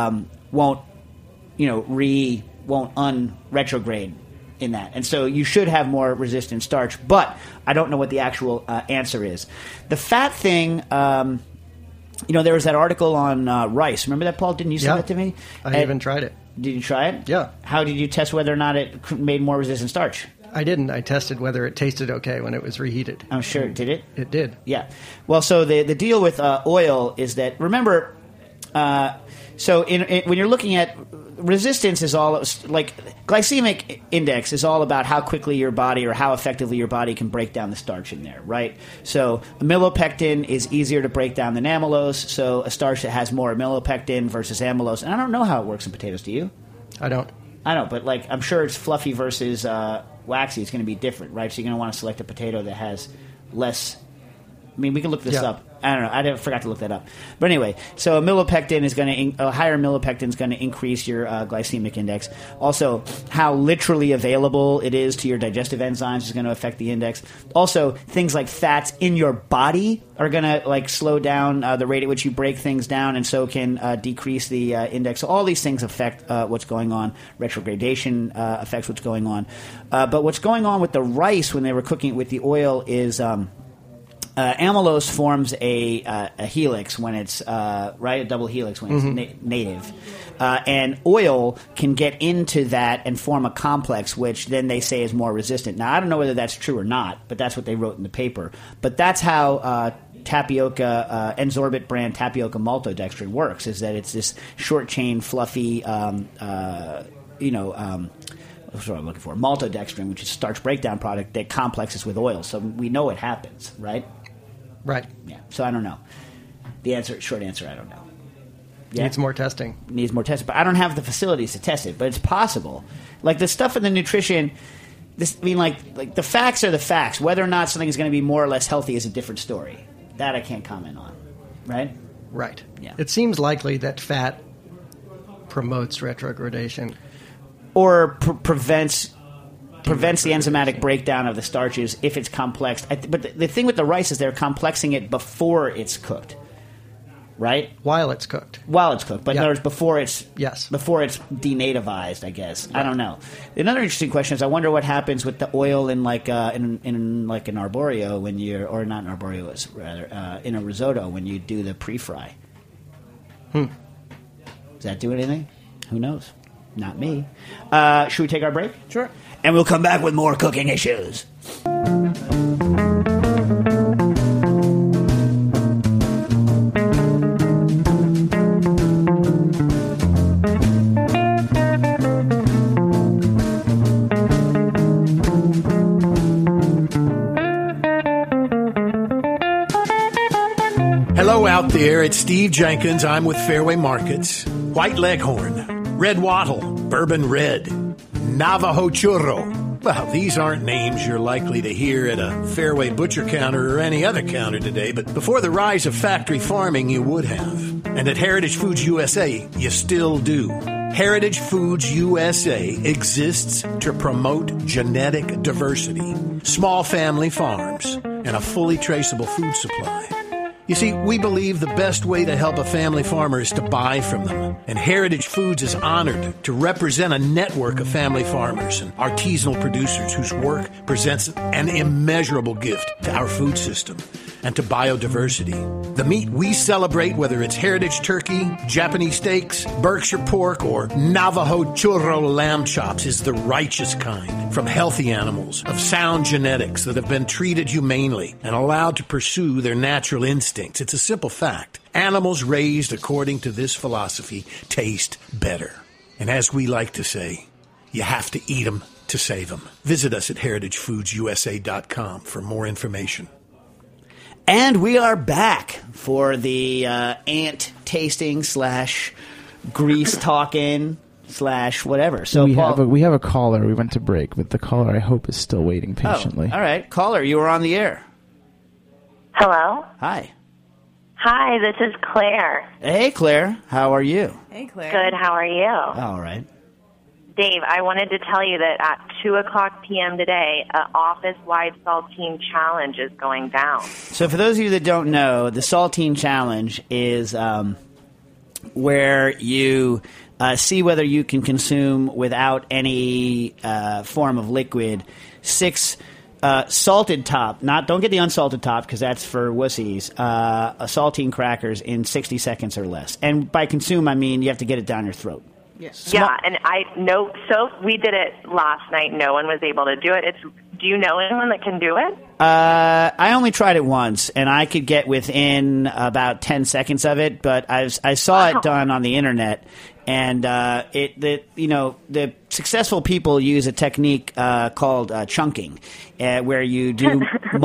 [SPEAKER 5] unretrograde in that. And so you should have more resistant starch, but I don't know what the actual answer is. The fat thing... there was that article on rice. Remember that, Paul? Didn't you send that to me?
[SPEAKER 7] I even tried it.
[SPEAKER 5] Did you try it?
[SPEAKER 7] Yeah.
[SPEAKER 5] How did you test whether or not it made more resistant starch?
[SPEAKER 7] I didn't. I tested whether it tasted okay when it was reheated.
[SPEAKER 5] I'm sure. Did it?
[SPEAKER 7] It did.
[SPEAKER 5] Yeah. Well, so the deal with oil is that, remember, when you're looking at resistance is all like glycemic index is all about how quickly your body or how effectively your body can break down the starch in there, right? So amylopectin is easier to break down than amylose. So a starch that has more amylopectin versus amylose, and I don't know how it works in potatoes. Do you?
[SPEAKER 7] I don't.
[SPEAKER 5] But like I'm sure it's fluffy versus waxy. It's going to be different, right? So you're going to want to select a potato that has less. I mean, we can look this up. I don't know. I forgot to look that up. But anyway, so amylopectin is going to higher amylopectin is going to increase your glycemic index. Also, how literally available it is to your digestive enzymes is going to affect the index. Also, things like fats in your body are going to like slow down the rate at which you break things down, and so can decrease the index. So all these things affect what's going on. Retrogradation affects what's going on. But what's going on with the rice when they were cooking it with the oil is. Amylose forms a helix when it's a double helix when it's native, and oil can get into that and form a complex, which then they say is more resistant. Now I don't know whether that's true or not, but that's what they wrote in the paper. But that's how tapioca, Enzorbit brand tapioca maltodextrin works. Is that it's this short chain, fluffy, that's what I'm looking for. Maltodextrin, which is a starch breakdown product that complexes with oil. So we know it happens, right?
[SPEAKER 7] Right.
[SPEAKER 5] Yeah. So I don't know. Short answer, I don't know.
[SPEAKER 7] Yeah? Needs more testing.
[SPEAKER 5] But I don't have the facilities to test it. But it's possible. Like the stuff in the nutrition, like the facts are the facts. Whether or not something is going to be more or less healthy is a different story. That I can't comment on. Right?
[SPEAKER 7] Right.
[SPEAKER 5] Yeah.
[SPEAKER 7] It seems likely that fat promotes retrogradation.
[SPEAKER 5] Or prevents the enzymatic breakdown of the starches if it's complex. But the thing with the rice is they're complexing it before it's cooked, right?
[SPEAKER 7] While it's cooked.
[SPEAKER 5] But in other words, before it's denativized, I guess. Right. I don't know. Another interesting question is I wonder what happens with the oil in like an arborio when you're, or not an arborio, rather in a risotto when you do the pre-fry. Does that do anything? Who knows? Not me. Should we take our break?
[SPEAKER 6] Sure.
[SPEAKER 5] And we'll come back with more cooking issues.
[SPEAKER 9] Hello out there, it's Steve Jenkins. I'm with Fairway Markets. White Leghorn, Red Wattle, Bourbon Red, Navajo Churro, Well, these aren't names you're likely to hear at a Fairway butcher counter or any other counter today, but before the rise of factory farming, you would have. And at Heritage Foods USA, you still do. Heritage Foods USA exists to promote genetic diversity, small family farms, and a fully traceable food supply. You see, we believe the best way to help a family farmer is to buy from them. And Heritage Foods is honored to represent a network of family farmers and artisanal producers whose work presents an immeasurable gift to our food system and to biodiversity. The meat we celebrate, whether it's heritage turkey, Japanese steaks, Berkshire pork, or Navajo churro lamb chops, is the righteous kind from healthy animals of sound genetics that have been treated humanely and allowed to pursue their natural instincts. It's a simple fact. Animals raised according to this philosophy taste better. And as we like to say, you have to eat them to save them. Visit us at heritagefoodsusa.com for more information.
[SPEAKER 5] And we are back for the ant tasting / grease talking / whatever. So
[SPEAKER 8] we have a caller. We went to break, but the caller, I hope, is still waiting patiently.
[SPEAKER 5] All right. Caller, you were on the air.
[SPEAKER 10] Hello?
[SPEAKER 5] Hi.
[SPEAKER 10] Hi, this is Claire.
[SPEAKER 5] Hey, Claire. How are you?
[SPEAKER 6] Hey, Claire.
[SPEAKER 10] Good, how are you?
[SPEAKER 5] All right.
[SPEAKER 10] Dave, I wanted to tell you that at 2 o'clock p.m. today, an office-wide Saltine Challenge is going down.
[SPEAKER 5] So for those of you that don't know, the Saltine Challenge is where you see whether you can consume without any form of liquid 6 salted top. Don't get the unsalted top because that's for wussies. Saltine crackers in 60 seconds or less. And by consume, I mean you have to get it down your throat.
[SPEAKER 10] Yes. Yeah, and so we did it last night. No one was able to do it. Do you know anyone that can do it?
[SPEAKER 5] I only tried it once, and I could get within about 10 seconds of it, but I saw it done on the internet, and the successful people use a technique called chunking, where you do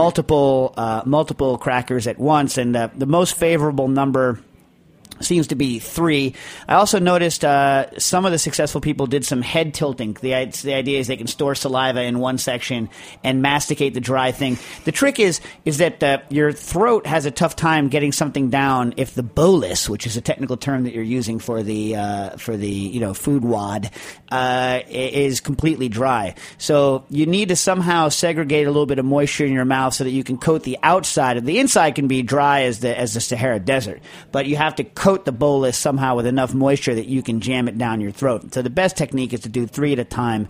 [SPEAKER 5] multiple crackers at once, and the most favorable number seems to be 3. I also noticed some of the successful people did some head tilting. The idea is they can store saliva in one section and masticate the dry thing. The trick is that your throat has a tough time getting something down if the bolus, which is a technical term that you're using for the food wad, is completely dry. So you need to somehow segregate a little bit of moisture in your mouth so that you can coat the outside. The inside can be dry as the Sahara Desert, but you have to coat the bolus somehow with enough moisture that you can jam it down your throat. So the best technique is to do 3 at a time,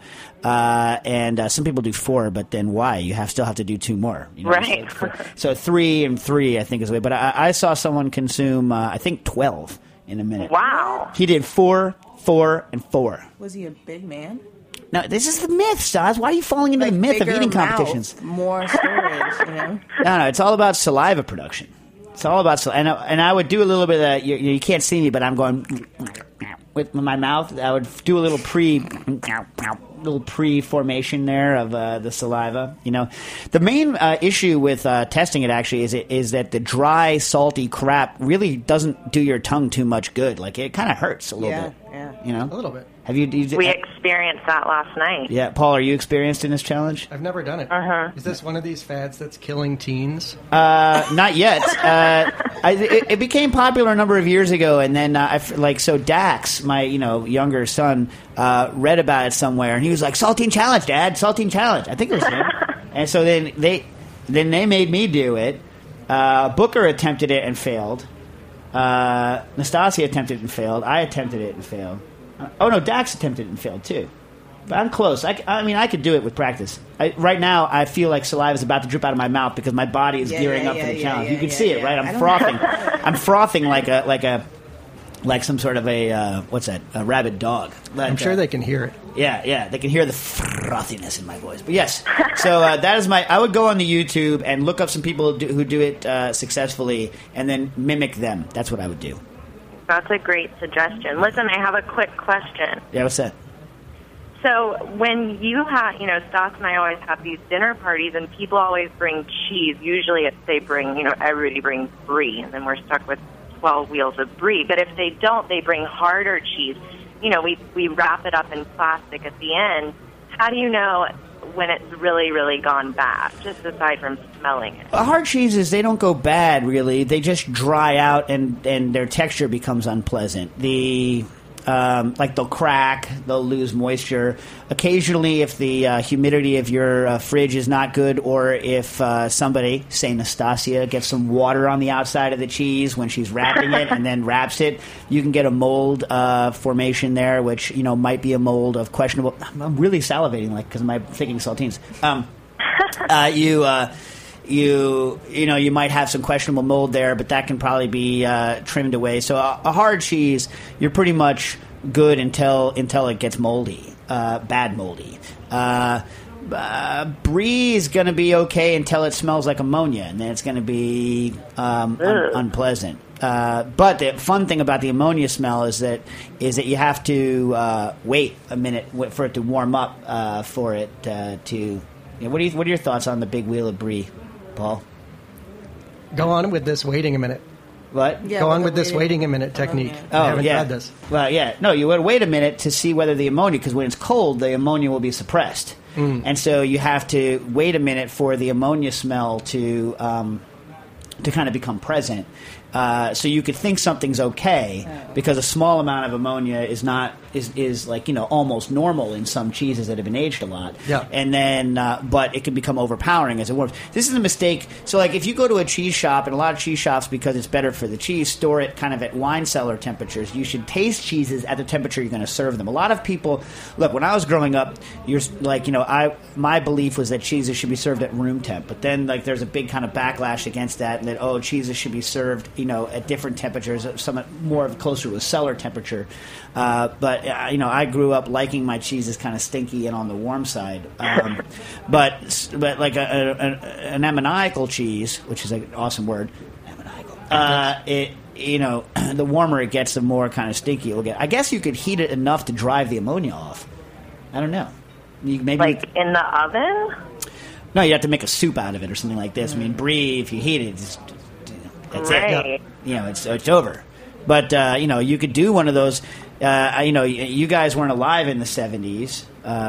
[SPEAKER 5] and some people do 4, but then why? You still have to do 2 more.
[SPEAKER 10] Right.
[SPEAKER 5] So 3 and 3, I think, is the way. But I saw someone consume, I think, 12 in a minute.
[SPEAKER 10] Wow.
[SPEAKER 5] He did 4, 4, and 4.
[SPEAKER 6] Was he a big man?
[SPEAKER 5] No, this is the myth, Stas. Why are you falling into the myth of eating competitions?
[SPEAKER 6] More storage,
[SPEAKER 5] No, it's all about saliva production. It's all about and I would do a little bit of you can't see me, but I'm going with my mouth. I would do a little pre-formation there of the saliva. The main issue with testing it actually is that the dry, salty crap really doesn't do your tongue too much good. Like it kind of hurts a little bit.
[SPEAKER 6] Yeah,
[SPEAKER 7] a little bit.
[SPEAKER 5] Have you?
[SPEAKER 10] We experienced that last night.
[SPEAKER 5] Yeah, Paul, are you experienced in this challenge?
[SPEAKER 7] I've never done it. Is this one of these fads that's killing teens?
[SPEAKER 5] Not yet. It became popular a number of years ago, and then Dax, my younger son, read about it somewhere, and he was like, "Saltine Challenge, Dad! Saltine Challenge!" I think it was him. And so then they made me do it. Booker attempted it and failed. Nastasia attempted it and failed. I attempted it and failed. Dax attempted it and failed too. But I'm close. I could do it with practice. Right now, I feel like saliva is about to drip out of my mouth because my body is gearing up for the challenge. You can see it, right? I'm frothing. I'm frothing like some sort of a rabid dog.
[SPEAKER 7] I'm sure they can hear it.
[SPEAKER 5] Yeah, they can hear the frothiness in my voice. But yes, so that is I would go on the YouTube and look up some people who do it successfully, and then mimic them. That's what I would do.
[SPEAKER 10] That's a great suggestion. Listen, I have a quick question.
[SPEAKER 5] Yeah, what's that?
[SPEAKER 10] So when you have, Stas and I always have these dinner parties, and people always bring cheese. Usually they bring, everybody brings brie, and then we're stuck with 12 wheels of brie. But if they don't, they bring harder cheese. We wrap it up in plastic at the end. How do you know when it's really, really gone bad, just aside from smelling it?
[SPEAKER 5] Hard cheeses, they don't go bad, really. They just dry out and their texture becomes unpleasant. Like they'll crack, they'll lose moisture. Occasionally, if the humidity of your fridge is not good, or if somebody, say Nastasia, gets some water on the outside of the cheese when she's wrapping it and then wraps it, you can get a mold formation there, which might be a mold of questionable. I'm really salivating, because I'm thinking saltines. You might have some questionable mold there, but that can probably be trimmed away. So a hard cheese, you're pretty much good until it gets moldy, bad moldy. Brie is going to be okay until it smells like ammonia, and then it's going to be unpleasant. But the fun thing about the ammonia smell is that you have to wait a minute for it to warm up for it to. What are your thoughts on the big wheel of Brie, Paul?
[SPEAKER 7] Go on with this waiting a minute.
[SPEAKER 5] What?
[SPEAKER 7] Yeah, go on with this waiting a minute technique. I haven't tried this.
[SPEAKER 5] Well, yeah. No, you would wait a minute to see whether the ammonia, because when it's cold, the ammonia will be suppressed. And so you have to wait a minute for the ammonia smell to kind of become present. So you could think something's okay because a small amount of ammonia is almost normal in some cheeses that have been aged a lot.
[SPEAKER 7] Yeah.
[SPEAKER 5] And then, but it can become overpowering as it warms. This is a mistake. So, if you go to a cheese shop, and a lot of cheese shops, because it's better for the cheese, store it kind of at wine cellar temperatures. You should taste cheeses at the temperature you're going to serve them. A lot of people, look, when I was growing up, my belief was that cheeses should be served at room temp. But then, there's a big kind of backlash against that, and that cheeses should be served, at different temperatures, somewhat more closer to a cellar temperature. But I grew up liking my cheeses kind of stinky and on the warm side. But like an ammoniacal cheese, which is an awesome word, ammoniacal. The warmer it gets, the more kind of stinky it will get. I guess you could heat it enough to drive the ammonia off. I don't know.
[SPEAKER 10] In the oven?
[SPEAKER 5] No, you have to make a soup out of it or something like this. I mean, Brie, if you heat it, that's it. It's over. But you could do one of those. You guys weren't alive in the 70s,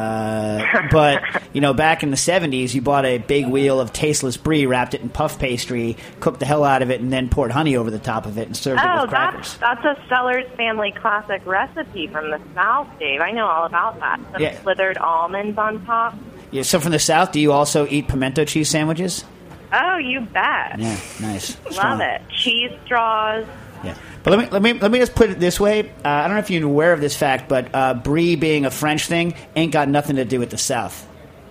[SPEAKER 5] but back in the 70s, you bought a big wheel of tasteless Brie, wrapped it in puff pastry, cooked the hell out of it, and then poured honey over the top of it and served it with crackers.
[SPEAKER 10] That's a Sellers family classic recipe from the South, Dave. I know all about that. Some slithered almonds on top.
[SPEAKER 5] Yeah. So from the South, do you also eat pimento cheese sandwiches?
[SPEAKER 10] Oh, you bet.
[SPEAKER 5] Yeah, nice.
[SPEAKER 10] Love it. Cheese straws.
[SPEAKER 5] Yeah, but let me just put it this way. I don't know if you're aware of this fact, but Brie being a French thing ain't got nothing to do with the South.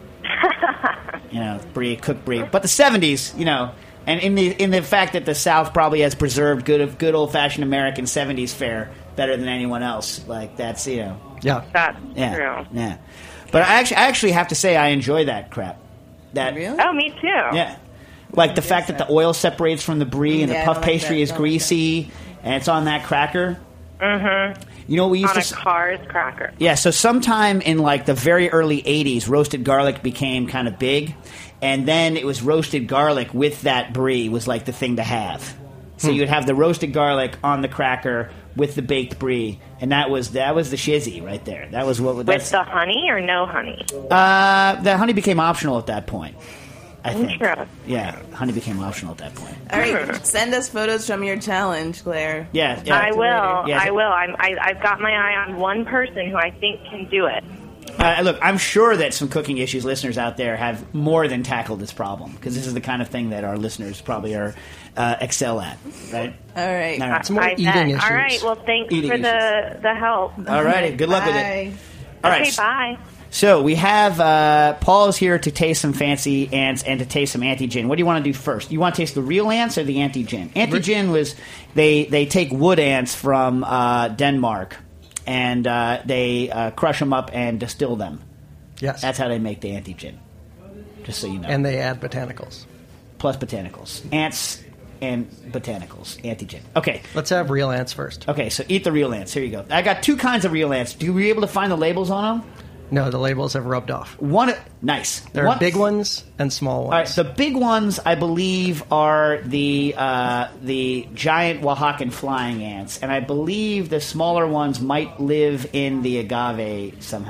[SPEAKER 5] Brie, cooked Brie, but the 70s, and in the fact that the South probably has preserved good old fashioned American 70s fare better than anyone else. That's
[SPEAKER 7] Yeah,
[SPEAKER 10] that's true.
[SPEAKER 5] Yeah, but I actually have to say I enjoy that crap.
[SPEAKER 6] Really?
[SPEAKER 10] Oh, me too.
[SPEAKER 5] Yeah. The fact that the oil separates from the Brie and the puff pastry is greasy and it's on that cracker.
[SPEAKER 10] Mm-hmm.
[SPEAKER 5] We used
[SPEAKER 10] on a Cars cracker.
[SPEAKER 5] Yeah, so sometime in the very early 80s, roasted garlic became kind of big. And then it was roasted garlic with that Brie was the thing to have. So you'd have the roasted garlic on the cracker with the baked Brie. And that was the shizzy right there. That was what...
[SPEAKER 10] With the honey or no honey?
[SPEAKER 5] The honey became optional at that point. I think. Yeah, honey became optional at that point.
[SPEAKER 6] All right, send us photos from your challenge, Claire.
[SPEAKER 5] Yeah.
[SPEAKER 10] I will. Yes. I will. I've got my eye on one person who I think can do it.
[SPEAKER 5] Look, I'm sure that some Cooking Issues listeners out there have more than tackled this problem, because this is the kind of thing that our listeners probably are excel at, right?
[SPEAKER 6] All right.
[SPEAKER 7] It's more eating issues.
[SPEAKER 10] All right. Well, thanks for the help.
[SPEAKER 5] All righty. Good luck with it. All right.
[SPEAKER 10] Okay, bye.
[SPEAKER 5] So we have Paul is here to taste some fancy ants and to taste some anti-gin. What do you want to do first? You want to taste the real ants or the anti-gin? Anti-gin was they take wood ants from Denmark and they crush them up and distill them.
[SPEAKER 7] Yes,
[SPEAKER 5] that's how they make the anti-gin. Just so you know.
[SPEAKER 7] And they add botanicals.
[SPEAKER 5] Plus botanicals, ants and botanicals, anti-gin. Okay,
[SPEAKER 7] let's have real ants first.
[SPEAKER 5] Okay, so eat the real ants. Here you go. I got two kinds of real ants. Were you able to find the labels on them?
[SPEAKER 7] No, the labels have rubbed off.
[SPEAKER 5] Nice.
[SPEAKER 7] There are big ones and small ones.
[SPEAKER 5] All right, the big ones, I believe, are the giant Oaxacan flying ants, and I believe the smaller ones might live in the agave somehow.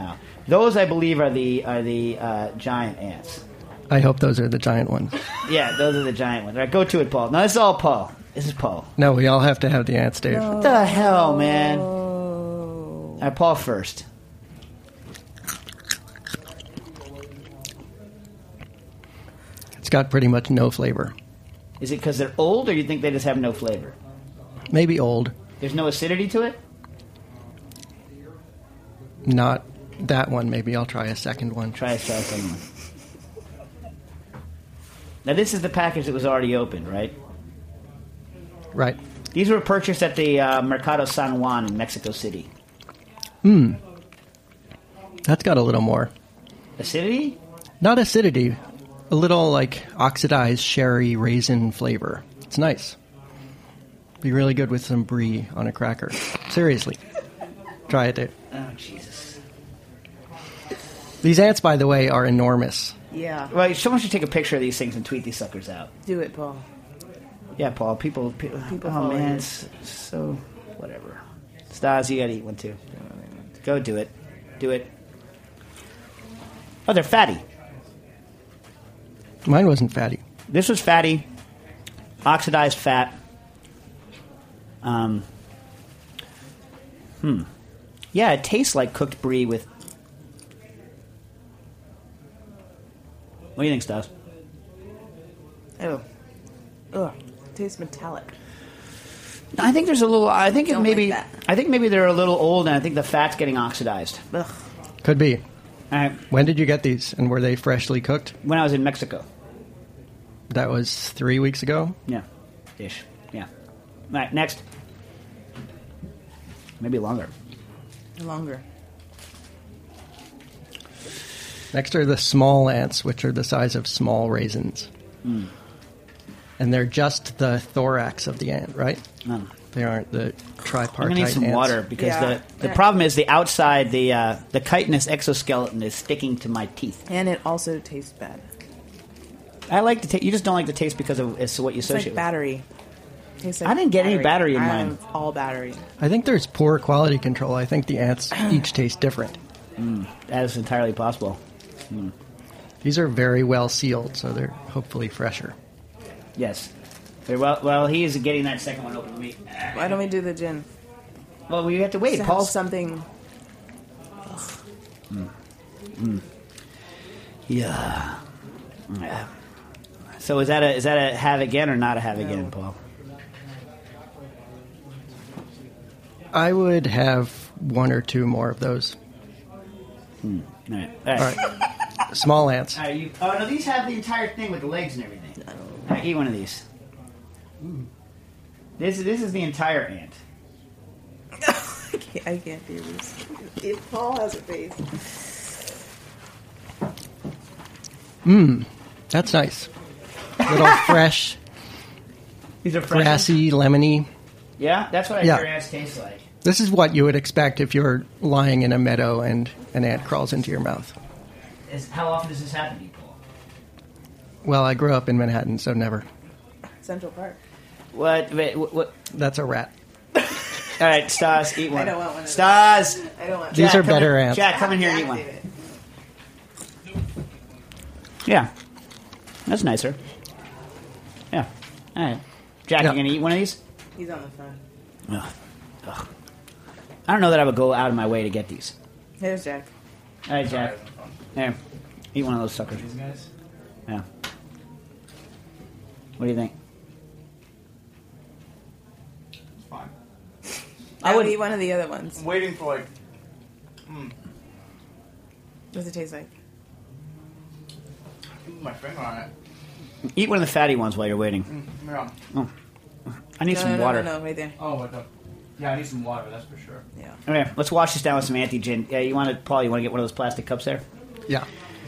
[SPEAKER 5] Those, I believe, are the giant ants.
[SPEAKER 7] I hope those are the giant ones.
[SPEAKER 5] Yeah, those are the giant ones. All right, go to it, Paul. No, this is all Paul. This is Paul.
[SPEAKER 7] No, we all have to have the ants, Dave.
[SPEAKER 5] What the hell, man? All right, Paul first.
[SPEAKER 7] It's got pretty much no flavor.
[SPEAKER 5] Is it because they're old, or do you think they just have no flavor?
[SPEAKER 7] Maybe old.
[SPEAKER 5] There's no acidity to it?
[SPEAKER 7] Not that one. Maybe I'll try a second one.
[SPEAKER 5] Try a second one. Now, this is the package that was already opened, right?
[SPEAKER 7] Right.
[SPEAKER 5] These were purchased at the Mercado San Juan in Mexico City.
[SPEAKER 7] That's got a little more.
[SPEAKER 5] Acidity?
[SPEAKER 7] Not acidity. A little, like, oxidized sherry raisin flavor. It's nice. Be really good with some brie on a cracker. Seriously. Try it, Dave.
[SPEAKER 5] Oh, Jesus.
[SPEAKER 7] These ants, by the way, are enormous.
[SPEAKER 6] Yeah.
[SPEAKER 5] Well, someone should take a picture of these things and tweet these suckers out.
[SPEAKER 6] Do it, Paul.
[SPEAKER 5] Yeah, Paul. People oh,
[SPEAKER 6] follow
[SPEAKER 5] man,
[SPEAKER 6] you.
[SPEAKER 5] it's so... Whatever. Stas, you gotta eat one, too. Go do it. Do it. Oh, they're fatty.
[SPEAKER 7] Mine wasn't fatty.
[SPEAKER 5] This was fatty. Oxidized fat. Yeah, it tastes like cooked brie with... What do you think, Stas?
[SPEAKER 6] Oh. Ugh. Tastes metallic.
[SPEAKER 5] I think there's a little... I think it
[SPEAKER 6] Don't
[SPEAKER 5] maybe...
[SPEAKER 6] like that.
[SPEAKER 5] I think maybe they're a little old, and I think the fat's getting oxidized.
[SPEAKER 6] Ugh.
[SPEAKER 7] Could be.
[SPEAKER 5] All right.
[SPEAKER 7] When did you get these? And were they freshly cooked?
[SPEAKER 5] When I was in Mexico.
[SPEAKER 7] That was 3 weeks ago?
[SPEAKER 5] Yeah. Ish. Yeah. All right, next. Maybe longer.
[SPEAKER 6] Longer.
[SPEAKER 7] Next are the small ants, which are the size of small raisins. And they're just the thorax of the ant, right? They aren't the tripartite
[SPEAKER 5] I'm gonna need some
[SPEAKER 7] ants.
[SPEAKER 5] water because
[SPEAKER 6] Yeah.
[SPEAKER 5] the problem is the outside, the chitinous exoskeleton is sticking to my teeth.
[SPEAKER 6] And it also tastes bad.
[SPEAKER 5] I like the taste. You just don't like the taste because of it's what you
[SPEAKER 6] It's
[SPEAKER 5] associate
[SPEAKER 6] like battery. Tastes like
[SPEAKER 5] I didn't get any battery in
[SPEAKER 6] I
[SPEAKER 5] mine.
[SPEAKER 6] have all battery.
[SPEAKER 7] I think there's poor quality control. I think the ants each taste different.
[SPEAKER 5] with. That is entirely possible.
[SPEAKER 7] These are very well sealed, so they're hopefully fresher.
[SPEAKER 5] Yes. Very well. Well, he is getting that second one open to me.
[SPEAKER 6] Why don't we do the gin?
[SPEAKER 5] Well, we have to wait.
[SPEAKER 6] To have
[SPEAKER 5] Paul.
[SPEAKER 6] something.
[SPEAKER 5] Yeah. So is that a have again or not a have again, Paul?
[SPEAKER 7] I would have one or two more of those.
[SPEAKER 5] All right. All
[SPEAKER 7] All
[SPEAKER 5] right.
[SPEAKER 7] right. Small ants.
[SPEAKER 5] All right, oh no, these have the entire thing with the legs and everything. All right, eat one of these. This is the entire ant.
[SPEAKER 6] I can't do this. If Paul has a face.
[SPEAKER 7] That's nice. Little fresh,
[SPEAKER 5] These are fresh.
[SPEAKER 7] grassy, lemony.
[SPEAKER 5] Yeah, that's what I
[SPEAKER 7] Yeah.
[SPEAKER 5] hear ants taste like.
[SPEAKER 7] This is what you would expect if you're lying in a meadow and an ant crawls into your mouth.
[SPEAKER 5] How often does this happen to you, Paul?
[SPEAKER 7] Well, I grew up in Manhattan, so never.
[SPEAKER 6] Central Park.
[SPEAKER 5] What? Wait, what?
[SPEAKER 7] That's a rat.
[SPEAKER 5] All right, Stas, eat one.
[SPEAKER 6] I don't want one of those.
[SPEAKER 5] Stas.
[SPEAKER 6] I don't want
[SPEAKER 7] These
[SPEAKER 5] Jack,
[SPEAKER 7] are
[SPEAKER 5] come
[SPEAKER 7] better
[SPEAKER 5] in-
[SPEAKER 7] ants.
[SPEAKER 5] Jack, come in here and eat one. Yeah, that's nicer. Yeah. All right, Jack,
[SPEAKER 7] Yeah.
[SPEAKER 5] you gonna eat one of these?
[SPEAKER 6] He's on the phone.
[SPEAKER 5] Ugh. Ugh. I don't know that I would go out of my way to get these.
[SPEAKER 6] There's Jack.
[SPEAKER 5] All right, Jack. Here, eat one of those suckers.
[SPEAKER 8] These guys?
[SPEAKER 5] Yeah. What do you think?
[SPEAKER 8] It's fine.
[SPEAKER 6] I would eat one of the other ones.
[SPEAKER 8] I'm waiting for like.
[SPEAKER 6] What's it taste like?
[SPEAKER 8] Put my finger on it.
[SPEAKER 5] Eat one of the fatty ones while you're waiting.
[SPEAKER 8] Yeah.
[SPEAKER 5] I need some water.
[SPEAKER 6] No, right there.
[SPEAKER 8] Oh, what the? Yeah, I need some water. That's for sure.
[SPEAKER 6] Yeah.
[SPEAKER 5] Okay, let's wash this down with some anti-gin. Yeah, you want to, Paul? You want to get one of those plastic cups there?
[SPEAKER 7] Yeah.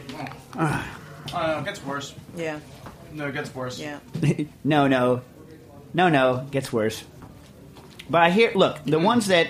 [SPEAKER 8] It gets worse.
[SPEAKER 6] Yeah.
[SPEAKER 8] No, it gets worse.
[SPEAKER 6] Yeah.
[SPEAKER 5] No, gets worse. But I hear. Look, the ones that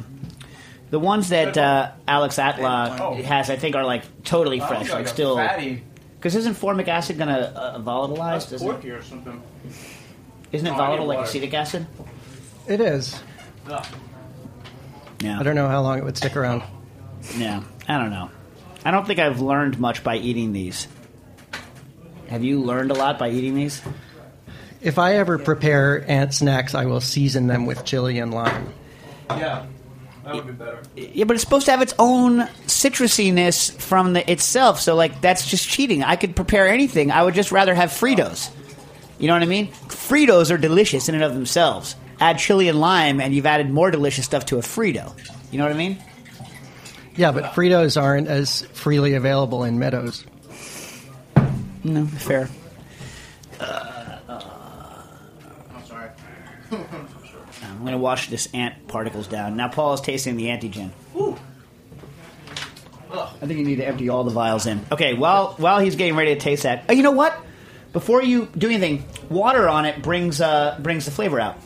[SPEAKER 5] Alex Atla
[SPEAKER 8] Oh.
[SPEAKER 5] has, I think, are like totally
[SPEAKER 8] I
[SPEAKER 5] fresh,
[SPEAKER 8] feel
[SPEAKER 5] like
[SPEAKER 8] a
[SPEAKER 5] still.
[SPEAKER 8] fatty.
[SPEAKER 5] Because isn't formic acid gonna volatilize?
[SPEAKER 8] That's porky or something.
[SPEAKER 5] Isn't it
[SPEAKER 8] No, I
[SPEAKER 5] volatile
[SPEAKER 8] need
[SPEAKER 5] like
[SPEAKER 8] water.
[SPEAKER 5] acetic acid?
[SPEAKER 7] It is.
[SPEAKER 8] Ugh.
[SPEAKER 5] Yeah.
[SPEAKER 7] I don't know how long it would stick around.
[SPEAKER 5] Yeah, I don't know. I don't think I've learned much by eating these. Have you learned a lot by eating these?
[SPEAKER 7] If I ever prepare ant snacks, I will season them with chili and lime.
[SPEAKER 11] Yeah, that would be better.
[SPEAKER 5] Yeah, but it's supposed to have its own citrusiness from itself, so like that's just cheating. I could prepare anything. I would just rather have Fritos. You know what I mean? Fritos are delicious in and of themselves. Add chili and lime, and you've added more delicious stuff to a Frito. You know what I mean?
[SPEAKER 7] Yeah, but Fritos aren't as freely available in Meadows.
[SPEAKER 5] No, fair.
[SPEAKER 11] I'm sorry.
[SPEAKER 5] I'm going to wash this ant particles down. Now Paul is tasting the antigen.
[SPEAKER 11] Ooh.
[SPEAKER 5] I think you need to empty all the vials in. Okay, while he's getting ready to taste that, you know what? Before you do anything, water on it brings the flavor out.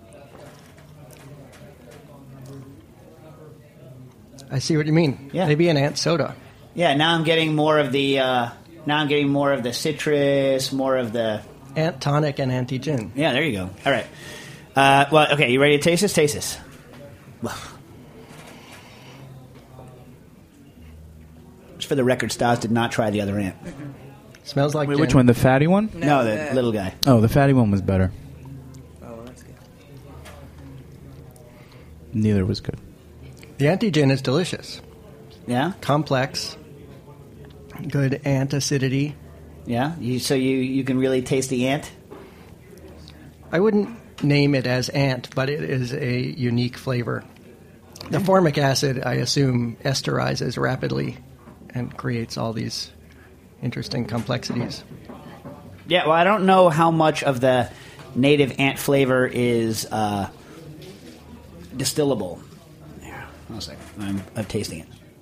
[SPEAKER 7] I see what you mean.
[SPEAKER 5] Yeah.
[SPEAKER 7] Maybe an ant soda.
[SPEAKER 5] Yeah, now I'm getting more of the citrus, more of the
[SPEAKER 7] ant tonic and anti-gin.
[SPEAKER 5] Yeah, there you go. All right. Well, okay, you ready to taste this? Taste this. Just for the record, Stas did not try the other ant.
[SPEAKER 7] Smells like
[SPEAKER 8] Wait,
[SPEAKER 7] gin.
[SPEAKER 8] which one? The fatty one?
[SPEAKER 5] No, the little guy.
[SPEAKER 8] Oh, the fatty one was better.
[SPEAKER 6] Oh, that's good.
[SPEAKER 8] Neither was good.
[SPEAKER 7] The anti-gin is delicious.
[SPEAKER 5] Yeah?
[SPEAKER 7] Complex. Good ant acidity.
[SPEAKER 5] Yeah? So you can really taste the ant?
[SPEAKER 7] I wouldn't name it as ant, but it is a unique flavor. The formic acid, I assume, esterizes rapidly and creates all these interesting complexities.
[SPEAKER 5] Yeah, well, I don't know how much of the native ant flavor is distillable. There, one second. I'm tasting it.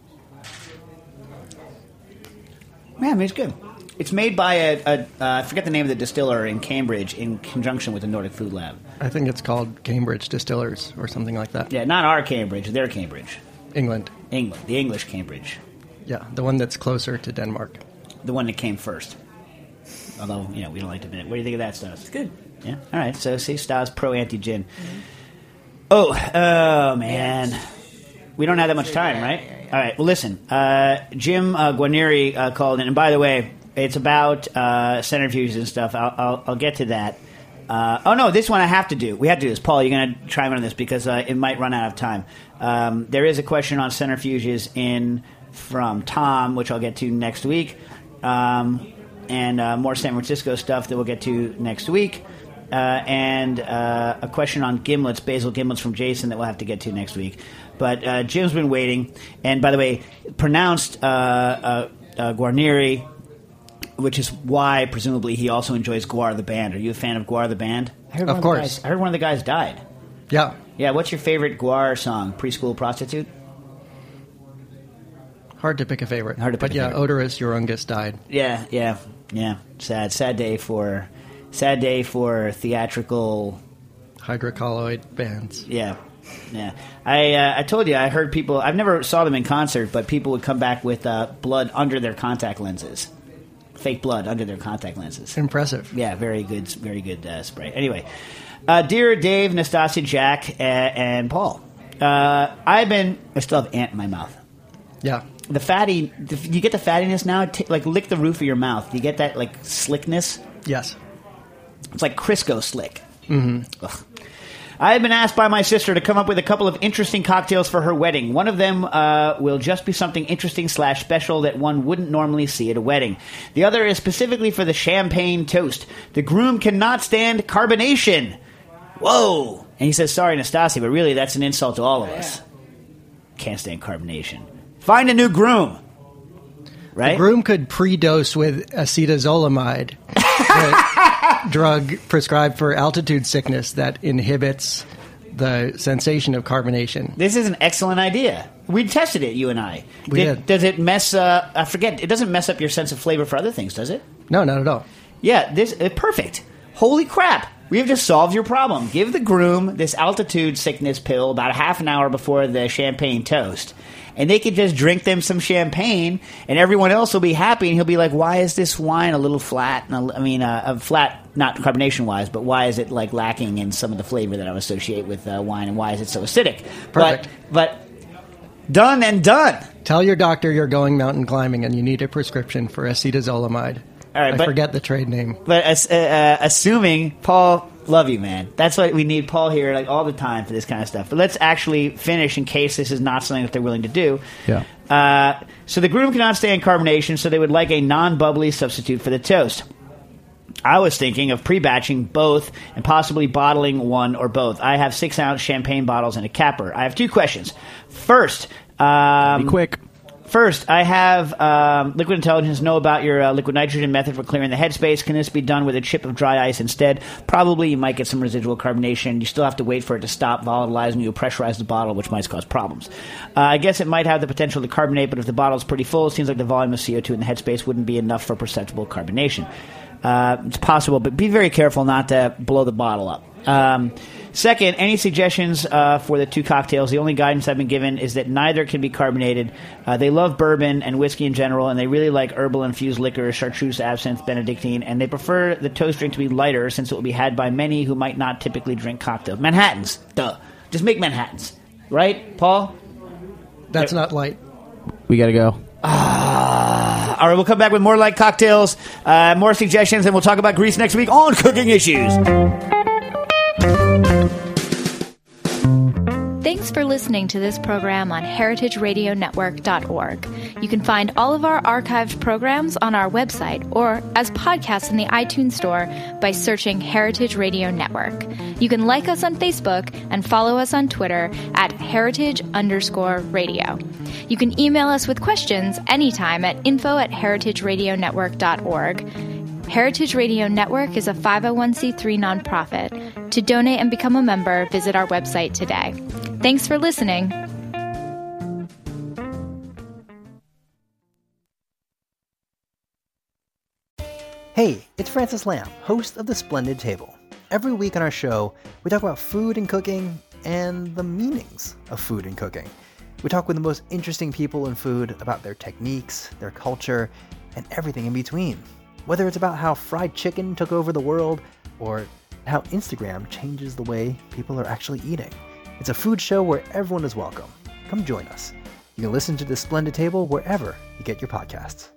[SPEAKER 5] Yeah, I mean, it's good. It's made by I forget the name of the distiller in Cambridge in conjunction with the Nordic Food Lab.
[SPEAKER 7] I think it's called Cambridge Distillers or something like that.
[SPEAKER 5] Yeah, not our Cambridge, their Cambridge.
[SPEAKER 7] England.
[SPEAKER 5] The English Cambridge.
[SPEAKER 7] Yeah, the one that's closer to Denmark.
[SPEAKER 5] The one that came first. Although, we don't like to admit it. What do you think of that, Stas?
[SPEAKER 6] It's good.
[SPEAKER 5] Yeah? All right, so see, Stas pro anti-gin. Oh, man.
[SPEAKER 6] Yes.
[SPEAKER 5] We don't have that much time, right? Yeah. All right, well, listen. Jim Guarnieri called in, and by the way, it's about centrifuges and stuff. I'll get to that. No, this one I have to do. We have to do this. Paul, you're going to chime in on this because it might run out of time. There is a question on centrifuges in from Tom, which I'll get to next week, and more San Francisco stuff that we'll get to next week, and a question on gimlets, basil gimlets from Jason that we'll have to get to next week. But Jim's been waiting, and by the way, pronounced Guarnieri, which is why, presumably, he also enjoys Guar the band. Are you a fan of Guar the band?
[SPEAKER 7] Of course.
[SPEAKER 5] I heard one of the guys died.
[SPEAKER 7] Yeah.
[SPEAKER 5] Yeah, what's your favorite Guar song? Preschool Prostitute?
[SPEAKER 7] Hard to pick a favorite.
[SPEAKER 5] But
[SPEAKER 7] yeah, Odorous Urungus died.
[SPEAKER 5] Yeah. Sad day for theatrical
[SPEAKER 7] hydrocolloid bands.
[SPEAKER 5] Yeah. I told you I heard people. I've never saw them in concert, but people would come back with blood under their contact lenses, fake blood under their contact lenses.
[SPEAKER 7] Impressive.
[SPEAKER 5] Yeah, very good spray. Anyway, dear Dave, Nastasia, Jack, and Paul, I still have ant in my mouth.
[SPEAKER 7] Yeah.
[SPEAKER 5] You get the fattiness now. Like lick the roof of your mouth. You get that like slickness.
[SPEAKER 7] Yes.
[SPEAKER 5] It's like Crisco slick.
[SPEAKER 7] Mm-hmm.
[SPEAKER 5] Ugh. I have been asked by my sister to come up with a couple of interesting cocktails for her wedding. One of them will just be something interesting / special that one wouldn't normally see at a wedding. The other is specifically for the champagne toast. The groom cannot stand carbonation. Whoa! And he says, sorry, Nastasia, but really that's an insult to all of us. Can't stand carbonation. Find a new groom. Right?
[SPEAKER 7] The groom could pre-dose with acetazolamide, the drug prescribed for altitude sickness that inhibits the sensation of carbonation.
[SPEAKER 5] This is an excellent idea. We tested it, you and I.
[SPEAKER 7] We did.
[SPEAKER 5] Does it mess... I forget. It doesn't mess up your sense of flavor for other things, does it?
[SPEAKER 7] No, not at all.
[SPEAKER 5] Yeah, perfect. Holy crap. We have just solved your problem. Give the groom this altitude sickness pill about a half an hour before the champagne toast. And they could just drink them some champagne, and everyone else will be happy, and he'll be like, why is this wine a little flat? Flat, not carbonation-wise, but why is it like lacking in some of the flavor that I would associate with wine, and why is it so acidic?
[SPEAKER 7] Perfect.
[SPEAKER 5] But done and done.
[SPEAKER 7] Tell your doctor you're going mountain climbing and you need a prescription for acetazolamide.
[SPEAKER 5] All right,
[SPEAKER 7] I forget the trade name.
[SPEAKER 5] But assuming, Paul, love you, man. That's why we need Paul here like all the time for this kind of stuff. But let's actually finish in case this is not something that they're willing to do.
[SPEAKER 8] Yeah.
[SPEAKER 5] So the groom cannot stand carbonation, so they would like a non-bubbly substitute for the toast. I was thinking of pre-batching both and possibly bottling one or both. I have 6-ounce champagne bottles and a capper. I have 2 questions. First,
[SPEAKER 8] be quick.
[SPEAKER 5] First, I have Liquid Intelligence know about your liquid nitrogen method for clearing the headspace. Can this be done with a chip of dry ice instead? Probably. You might get some residual carbonation. You still have to wait for it to stop volatilizing. You'll pressurize the bottle, which might cause problems. I guess it might have the potential to carbonate, but if the bottle is pretty full, it seems like the volume of CO2 in the headspace wouldn't be enough for perceptible carbonation. It's possible, but be very careful not to blow the bottle up. Second, any suggestions for the 2 cocktails? The only guidance I've been given is that neither can be carbonated. They love bourbon and whiskey in general, and they really like herbal-infused liquors, chartreuse, absinthe, Benedictine, and they prefer the toast drink to be lighter since it will be had by many who might not typically drink cocktails. Manhattans. Duh. Just make Manhattans. Right, Paul?
[SPEAKER 7] That's not light.
[SPEAKER 8] We got to go.
[SPEAKER 5] All right, we'll come back with more light cocktails, more suggestions, and we'll talk about Greece next week on Cooking Issues.
[SPEAKER 12] Thanks for listening to this program on heritageradionetwork.org. You can find all of our archived programs on our website or as podcasts in the iTunes Store by searching Heritage Radio Network. You can like us on Facebook and follow us on Twitter at @heritage_radio. You can email us with questions anytime at info@heritageradionetwork.org. Heritage Radio Network is a 501c3 nonprofit. To donate and become a member, visit our website today. Thanks for listening.
[SPEAKER 13] Hey, it's Francis Lamb, host of The Splendid Table. Every week on our show, we talk about food and cooking and the meanings of food and cooking. We talk with the most interesting people in food about their techniques, their culture, and everything in between. Whether it's about how fried chicken took over the world or how Instagram changes the way people are actually eating. It's a food show where everyone is welcome. Come join us. You can listen to The Splendid Table wherever you get your podcasts.